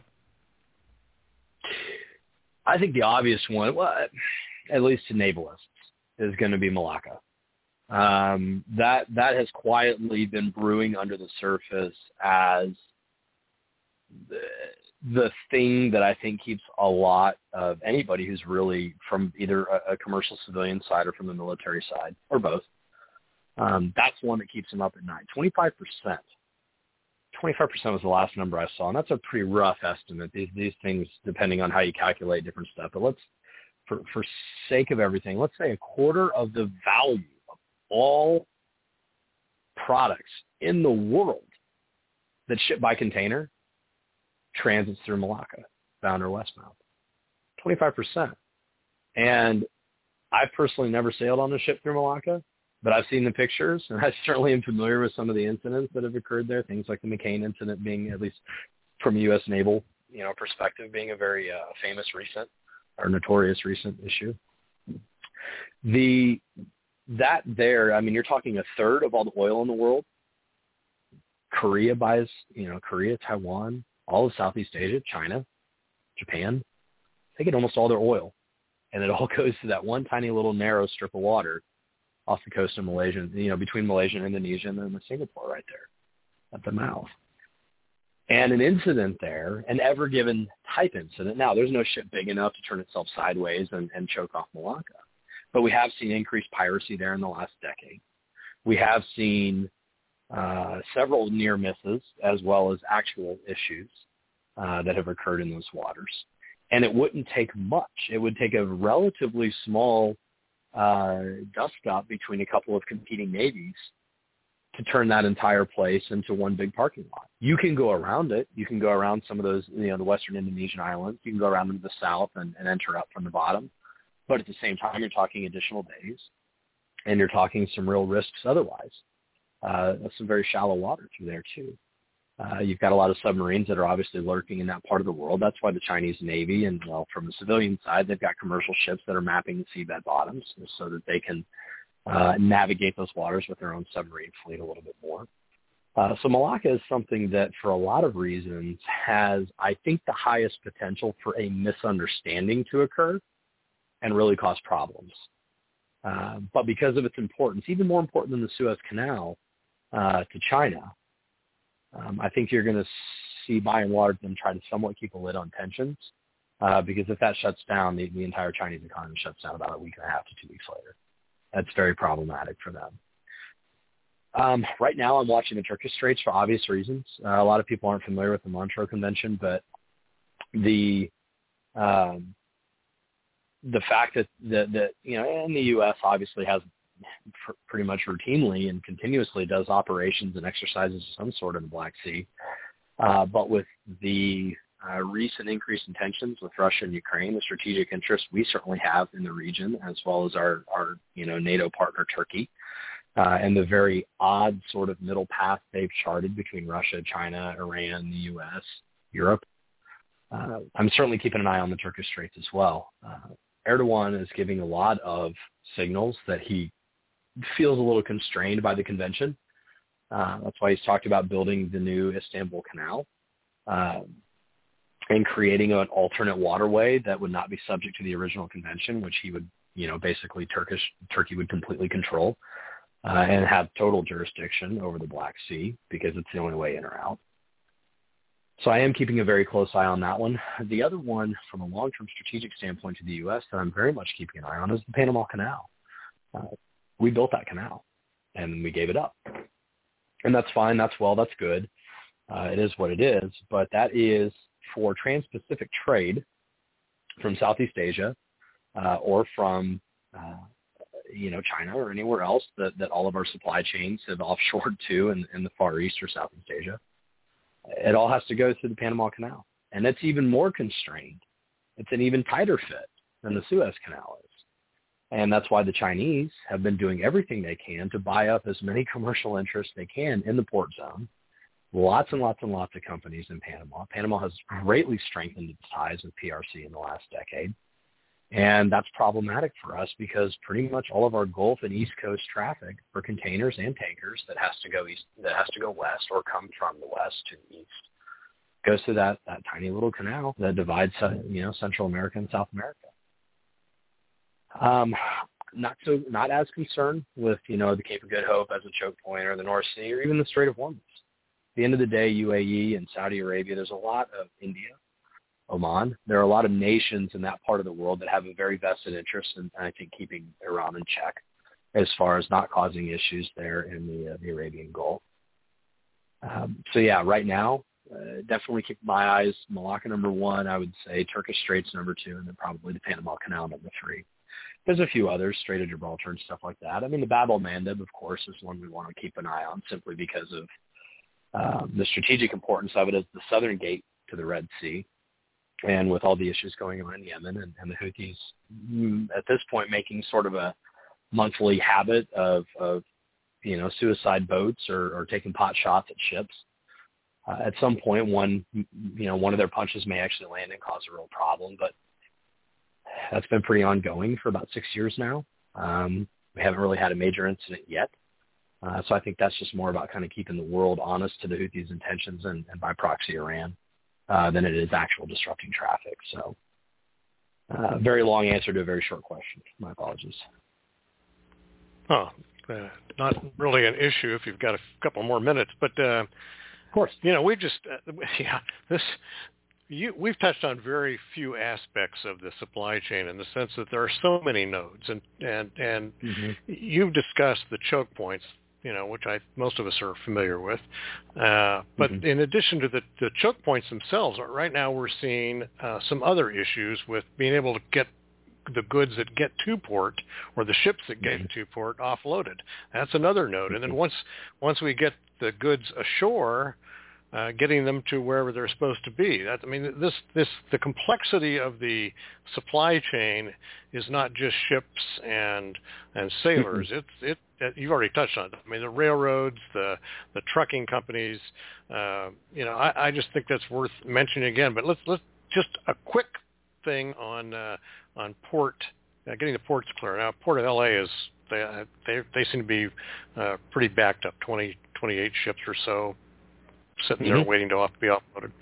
I think the obvious one, well, at least to navalists, is going to be Malacca. That has quietly been brewing under the surface as the thing that I think keeps a lot of anybody who's really from either a commercial civilian side or from the military side, or both. That's one that keeps them up at night. 25%. 25% was the last number I saw, and that's a pretty rough estimate. These things, depending on how you calculate different stuff. But for sake of everything, let's say a quarter of the value of all products in the world that ship by container transits through Malacca, bound or westbound. 25%. And I personally never sailed on a ship through Malacca, but I've seen the pictures, and I certainly am familiar with some of the incidents that have occurred there, things like the McCain incident being, at least from a U.S. naval perspective, being a very famous recent or notorious recent issue. You're talking a third of all the oil in the world. Korea buys, Korea, Taiwan, all of Southeast Asia, China, Japan, they get almost all their oil. And it all goes to that one tiny little narrow strip of water off the coast of Malaysia, between Malaysia and Indonesia, and then the Singapore right there at the mouth. And an incident there, an Ever Given type incident. Now, there's no ship big enough to turn itself sideways and choke off Malacca. But we have seen increased piracy there in the last decade. We have seen several near misses as well as actual issues that have occurred in those waters. And it wouldn't take much. It would take a relatively small dust-up between a couple of competing navies to turn that entire place into one big parking lot. You can go around it. You can go around some of those, the western Indonesian islands. You can go around into the south and enter up from the bottom. But at the same time, you're talking additional days, and you're talking some real risks otherwise. Some very shallow water through there, too. You've got a lot of submarines that are obviously lurking in that part of the world. That's why the Chinese Navy, and well, from the civilian side, they've got commercial ships that are mapping the seabed bottoms so that they can navigate those waters with their own submarine fleet a little bit more. So Malacca is something that, for a lot of reasons, has, I think, the highest potential for a misunderstanding to occur and really cause problems. But because of its importance, even more important than the Suez Canal to China, I think you're going to see, by and large, them try to somewhat keep a lid on tensions, because if that shuts down, the entire Chinese economy shuts down about a week and a half to 2 weeks later. That's very problematic for them. Right now, I'm watching the Turkish Straits for obvious reasons. A lot of people aren't familiar with the Montreux Convention, but the fact that and the U.S. obviously has pretty much routinely and continuously does operations and exercises of some sort in the Black Sea, but with the recent increase in tensions with Russia and Ukraine, the strategic interest we certainly have in the region, as well as our NATO partner Turkey, and the very odd sort of middle path they've charted between Russia, China, Iran, the U.S., Europe. I'm certainly keeping an eye on the Turkish Straits as well. Erdogan is giving a lot of signals that he feels a little constrained by the convention. That's why he's talked about building the new Istanbul Canal and creating an alternate waterway that would not be subject to the original convention, which he would, basically Turkey would completely control and have total jurisdiction over the Black Sea because it's the only way in or out. So I am keeping a very close eye on that one. The other one, from a long-term strategic standpoint to the U.S., that I'm very much keeping an eye on is the Panama Canal. We built that canal, and we gave it up. And that's fine. That's good. It is what it is. But that is for trans-Pacific trade from Southeast Asia or from, China or anywhere else that all of our supply chains have offshored to in the Far East or Southeast Asia. It all has to go through the Panama Canal. And it's even more constrained. It's an even tighter fit than the Suez Canal is. And that's why the Chinese have been doing everything they can to buy up as many commercial interests they can in the port zone. Lots and lots and lots of companies in Panama. Panama has greatly strengthened its ties with PRC in the last decade. And that's problematic for us because pretty much all of our Gulf and East Coast traffic for containers and tankers that has to go east, that has to go west or come from the west to the east, goes through that tiny little canal that divides, Central America and South America. Not as concerned with, the Cape of Good Hope as a choke point or the North Sea or even the Strait of Hormuz. At the end of the day, UAE and Saudi Arabia, there's a lot of India, Oman. There are a lot of nations in that part of the world that have a very vested interest in, I think, keeping Iran in check as far as not causing issues there in the Arabian Gulf. Right now, definitely keep my eyes, Malacca number 1, I would say Turkish Straits number 2, and then probably the Panama Canal number 3. There's a few others, Strait of Gibraltar and stuff like that. I mean, the Bab el-Mandeb, of course, is one we want to keep an eye on simply because of the strategic importance of it as the southern gate to the Red Sea. And with all the issues going on in Yemen and the Houthis at this point making sort of a monthly habit of suicide boats or taking pot shots at ships, at some point one of their punches may actually land and cause a real problem. But that's been pretty ongoing for about 6 years now. We haven't really had a major incident yet. So I think that's just more about kind of keeping the world honest to the Houthis' intentions and by proxy Iran than it is actual disrupting traffic. So very long answer to a very short question. My apologies. Not really an issue if you've got a couple more minutes, but Of course. We just, we've touched on very few aspects of the supply chain in the sense that there are so many nodes, and Mm-hmm. you've discussed the choke points, which most of us are familiar with. But Mm-hmm. in addition to the choke points themselves, right now we're seeing some other issues with being able to get the goods that get to port or the ships that get to port offloaded. That's another node. And then once we get the goods ashore, getting them to wherever they're supposed to be. The complexity of the supply chain is not just ships and sailors. You've already touched on it. The railroads, the trucking companies. I just think that's worth mentioning again. But let's just a quick thing on port, getting the ports clear. Now, Port of LA is they seem to be pretty backed up. 28 ships or so sitting there waiting to be offloaded.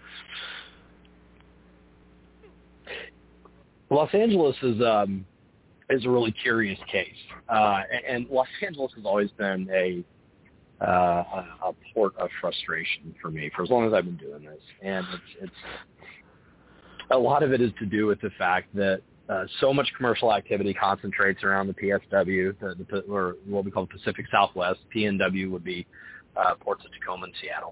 Los Angeles is a really curious case, and Los Angeles has always been a port of frustration for me for as long as I've been doing this, and it's a lot of it is to do with the fact that so much commercial activity concentrates around the PSW, or what we call the Pacific Southwest. PNW would be ports of Tacoma and Seattle.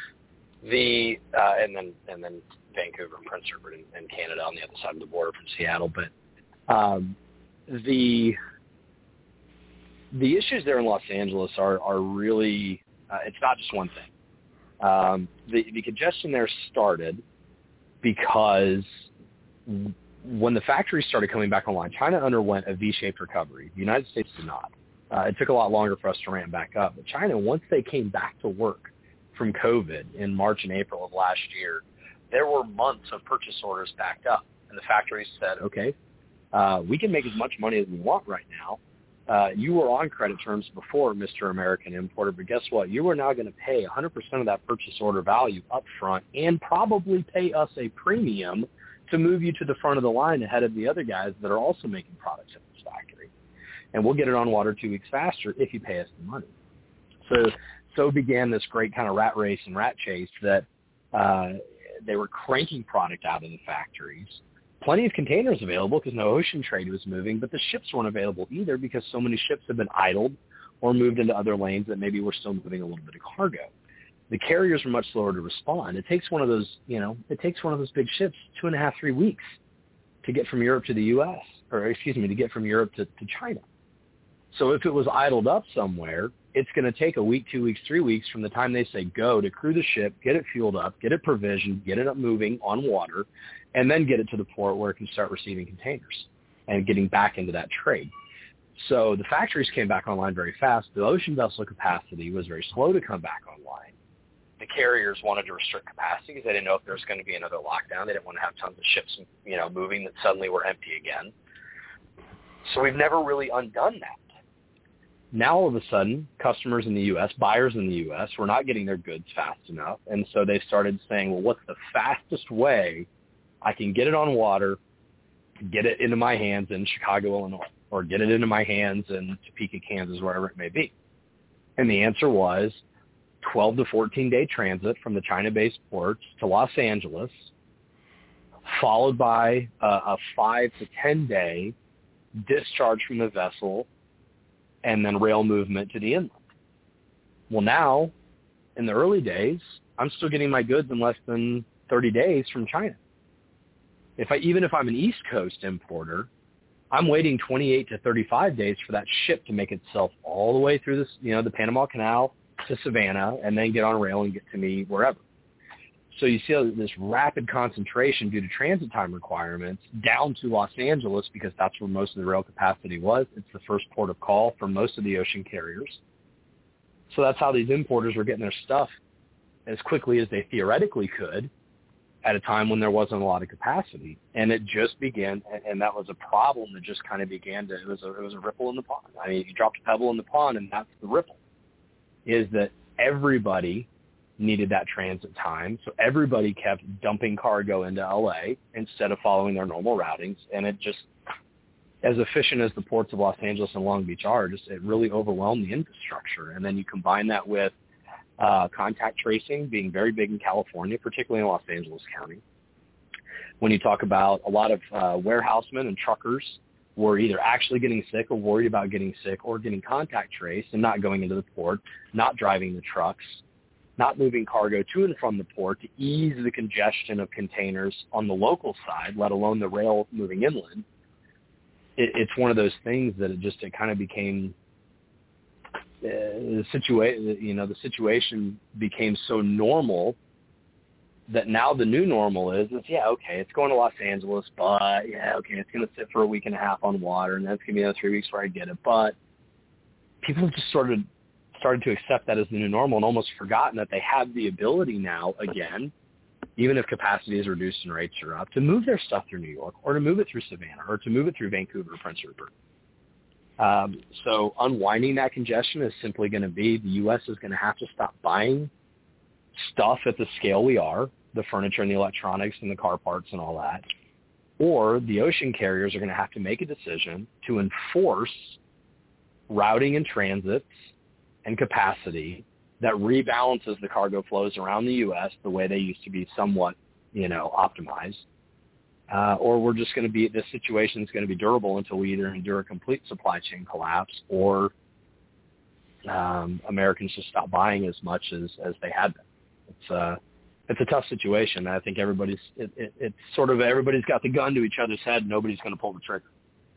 And then Vancouver and Prince Rupert and Canada on the other side of the border from Seattle. But the issues there in Los Angeles are really it's not just one thing. The congestion there started because when the factories started coming back online, China underwent a V-shaped recovery. The United States did not. It took a lot longer for us to ramp back up. But China, once they came back to work from COVID in March and April of last year, there were months of purchase orders backed up. And the factories said, okay, we can make as much money as we want right now. You were on credit terms before, Mr. American Importer, but guess what? You are now going to pay 100% of that purchase order value up front and probably pay us a premium to move you to the front of the line ahead of the other guys that are also making products at this factory. And we'll get it on water 2 weeks faster if you pay us the money. So began this great kind of rat race and rat chase that they were cranking product out of the factories. Plenty of containers available because no ocean trade was moving, but the ships weren't available either because so many ships had been idled or moved into other lanes that maybe were still moving a little bit of cargo. The carriers were much slower to respond. It takes one of those, big ships 2.5, 3 weeks to get from Europe to the U.S., to get from Europe to China. So if it was idled up somewhere, it's going to take a week, 2 weeks, 3 weeks from the time they say go to crew the ship, get it fueled up, get it provisioned, get it up moving on water, and then get it to the port where it can start receiving containers and getting back into that trade. So the factories came back online very fast. The ocean vessel capacity was very slow to come back online. The carriers wanted to restrict capacity because they didn't know if there was going to be another lockdown. They didn't want to have tons of ships, moving that suddenly were empty again. So we've never really undone that. Now, all of a sudden, customers in the U.S., buyers in the U.S., were not getting their goods fast enough. And so they started saying, well, what's the fastest way I can get it on water, get it into my hands in Chicago, Illinois, or get it into my hands in Topeka, Kansas, wherever it may be? And the answer was 12 to 14-day transit from the China-based ports to Los Angeles, followed by a 5 to 10-day discharge from the vessel, and then rail movement to the inland. Well, now, in the early days, I'm still getting my goods in less than 30 days from China. Even if I'm an East Coast importer, I'm waiting 28 to 35 days for that ship to make itself all the way through this, the Panama Canal to Savannah, and then get on rail and get to me wherever. So you see this rapid concentration due to transit time requirements down to Los Angeles because that's where most of the rail capacity was. It's the first port of call for most of the ocean carriers. So that's how these importers were getting their stuff as quickly as they theoretically could at a time when there wasn't a lot of capacity. And it just began, and that was a problem that just kind of began to, it was a ripple in the pond. I mean, you dropped a pebble in the pond, and that's the ripple, is that everybody needed that transit time. So everybody kept dumping cargo into LA instead of following their normal routings. And it just, as efficient as the ports of Los Angeles and Long Beach are, it really overwhelmed the infrastructure. And then you combine that with contact tracing being very big in California, particularly in Los Angeles County. When you talk about a lot of warehousemen and truckers were either actually getting sick or worried about getting sick or getting contact traced and not going into the port, not driving the trucks, not moving cargo to and from the port to ease the congestion of containers on the local side, let alone the rail moving inland. It's one of those things that it kind of became the situation became so normal that now the new normal is it's going to Los Angeles, but it's going to sit for a week and a half on water, and that's going to be another 3 weeks before I get it. But people have just started to accept that as the new normal and almost forgotten that they have the ability now, again, even if capacity is reduced and rates are up, to move their stuff through New York or to move it through Savannah or to move it through Vancouver or Prince Rupert. So unwinding that congestion is simply going to be the U.S. is going to have to stop buying stuff at the scale we are, the furniture and the electronics and the car parts and all that, or the ocean carriers are going to have to make a decision to enforce routing and transits and capacity that rebalances the cargo flows around the U.S. the way they used to be somewhat, optimized. Or we're just going to be, this situation is going to be durable until we either endure a complete supply chain collapse or Americans just stop buying as much as they had been. It's a tough situation. I think everybody's got the gun to each other's head. Nobody's going to pull the trigger.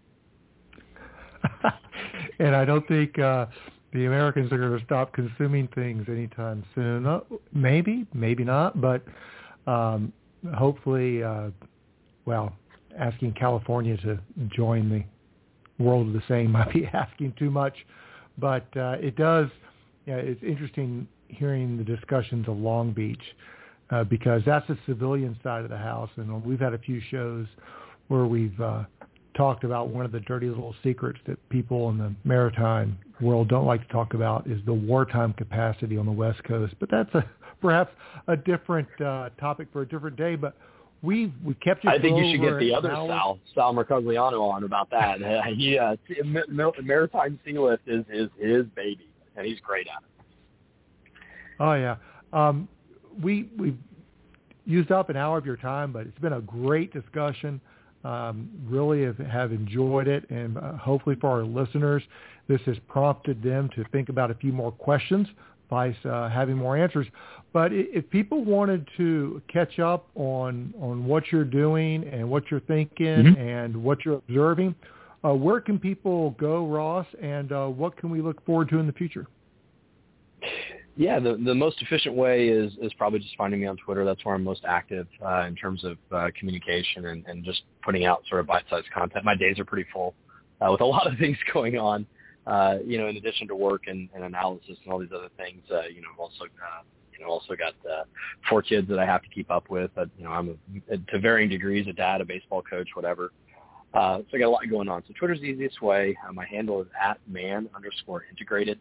And I don't think the Americans are going to stop consuming things anytime soon. Maybe not, but hopefully, asking California to join the world of the same might be asking too much. But it does, it's interesting hearing the discussions of Long Beach because that's the civilian side of the house. And we've had a few shows where we've talked about one of the dirty little secrets that people in the maritime world don't like to talk about is the wartime capacity on the West Coast. But that's perhaps a different topic for a different day. But we kept you. I think you should get the other Sal Mercogliano on about that. Maritime Sea Lift is his baby, and he's great at it. Oh yeah, we've used up an hour of your time, but it's been a great discussion. Really have enjoyed it, and hopefully for our listeners, this has prompted them to think about a few more questions by having more answers. But if people wanted to catch up on what you're doing and what you're thinking and what you're observing, where can people go, Ross, and what can we look forward to in the future? Yeah, the most efficient way is probably just finding me on Twitter. That's where I'm most active in terms of communication and just putting out sort of bite-sized content. My days are pretty full with a lot of things going on, in addition to work and analysis and all these other things. I've also got 4 kids that I have to keep up with. I'm to varying degrees a dad, a baseball coach, whatever. So I got a lot going on. So Twitter's the easiest way. My handle is @man_integrated.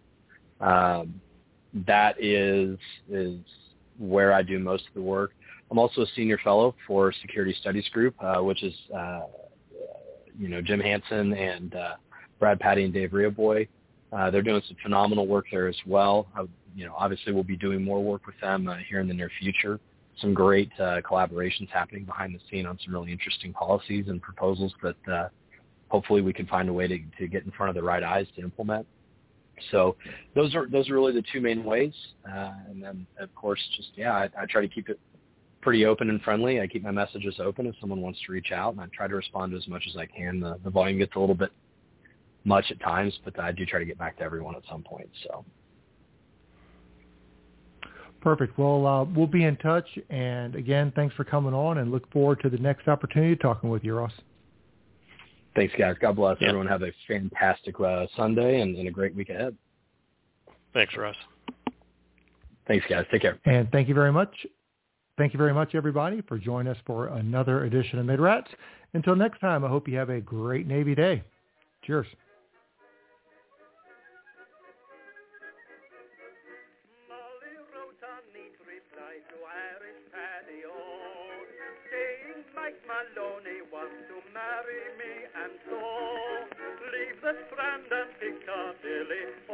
That is where I do most of the work. I'm also a senior fellow for Security Studies Group, which is, Jim Hansen and Brad Patty and Dave Riaboy. They're doing some phenomenal work there as well. Obviously we'll be doing more work with them here in the near future. Some great collaborations happening behind the scene on some really interesting policies and proposals that hopefully we can find a way to get in front of the right eyes to implement. So those are really the 2 main ways. And then, of course, I try to keep it pretty open and friendly. I keep my messages open if someone wants to reach out, and I try to respond to as much as I can. The volume gets a little bit much at times, but I do try to get back to everyone at some point. So. Perfect. Well, we'll be in touch. And, again, thanks for coming on, and look forward to the next opportunity talking with you, Ross. Thanks, guys. God bless. Yeah. Everyone have a fantastic Sunday and a great week ahead. Thanks, Russ. Thanks, guys. Take care. And thank you very much. Thank you very much, everybody, for joining us for another edition of Mid-Rats. Until next time, I hope you have a great Navy day. Cheers. Mike Maloney wants to marry me, and so leave the Strand and Piccadilly.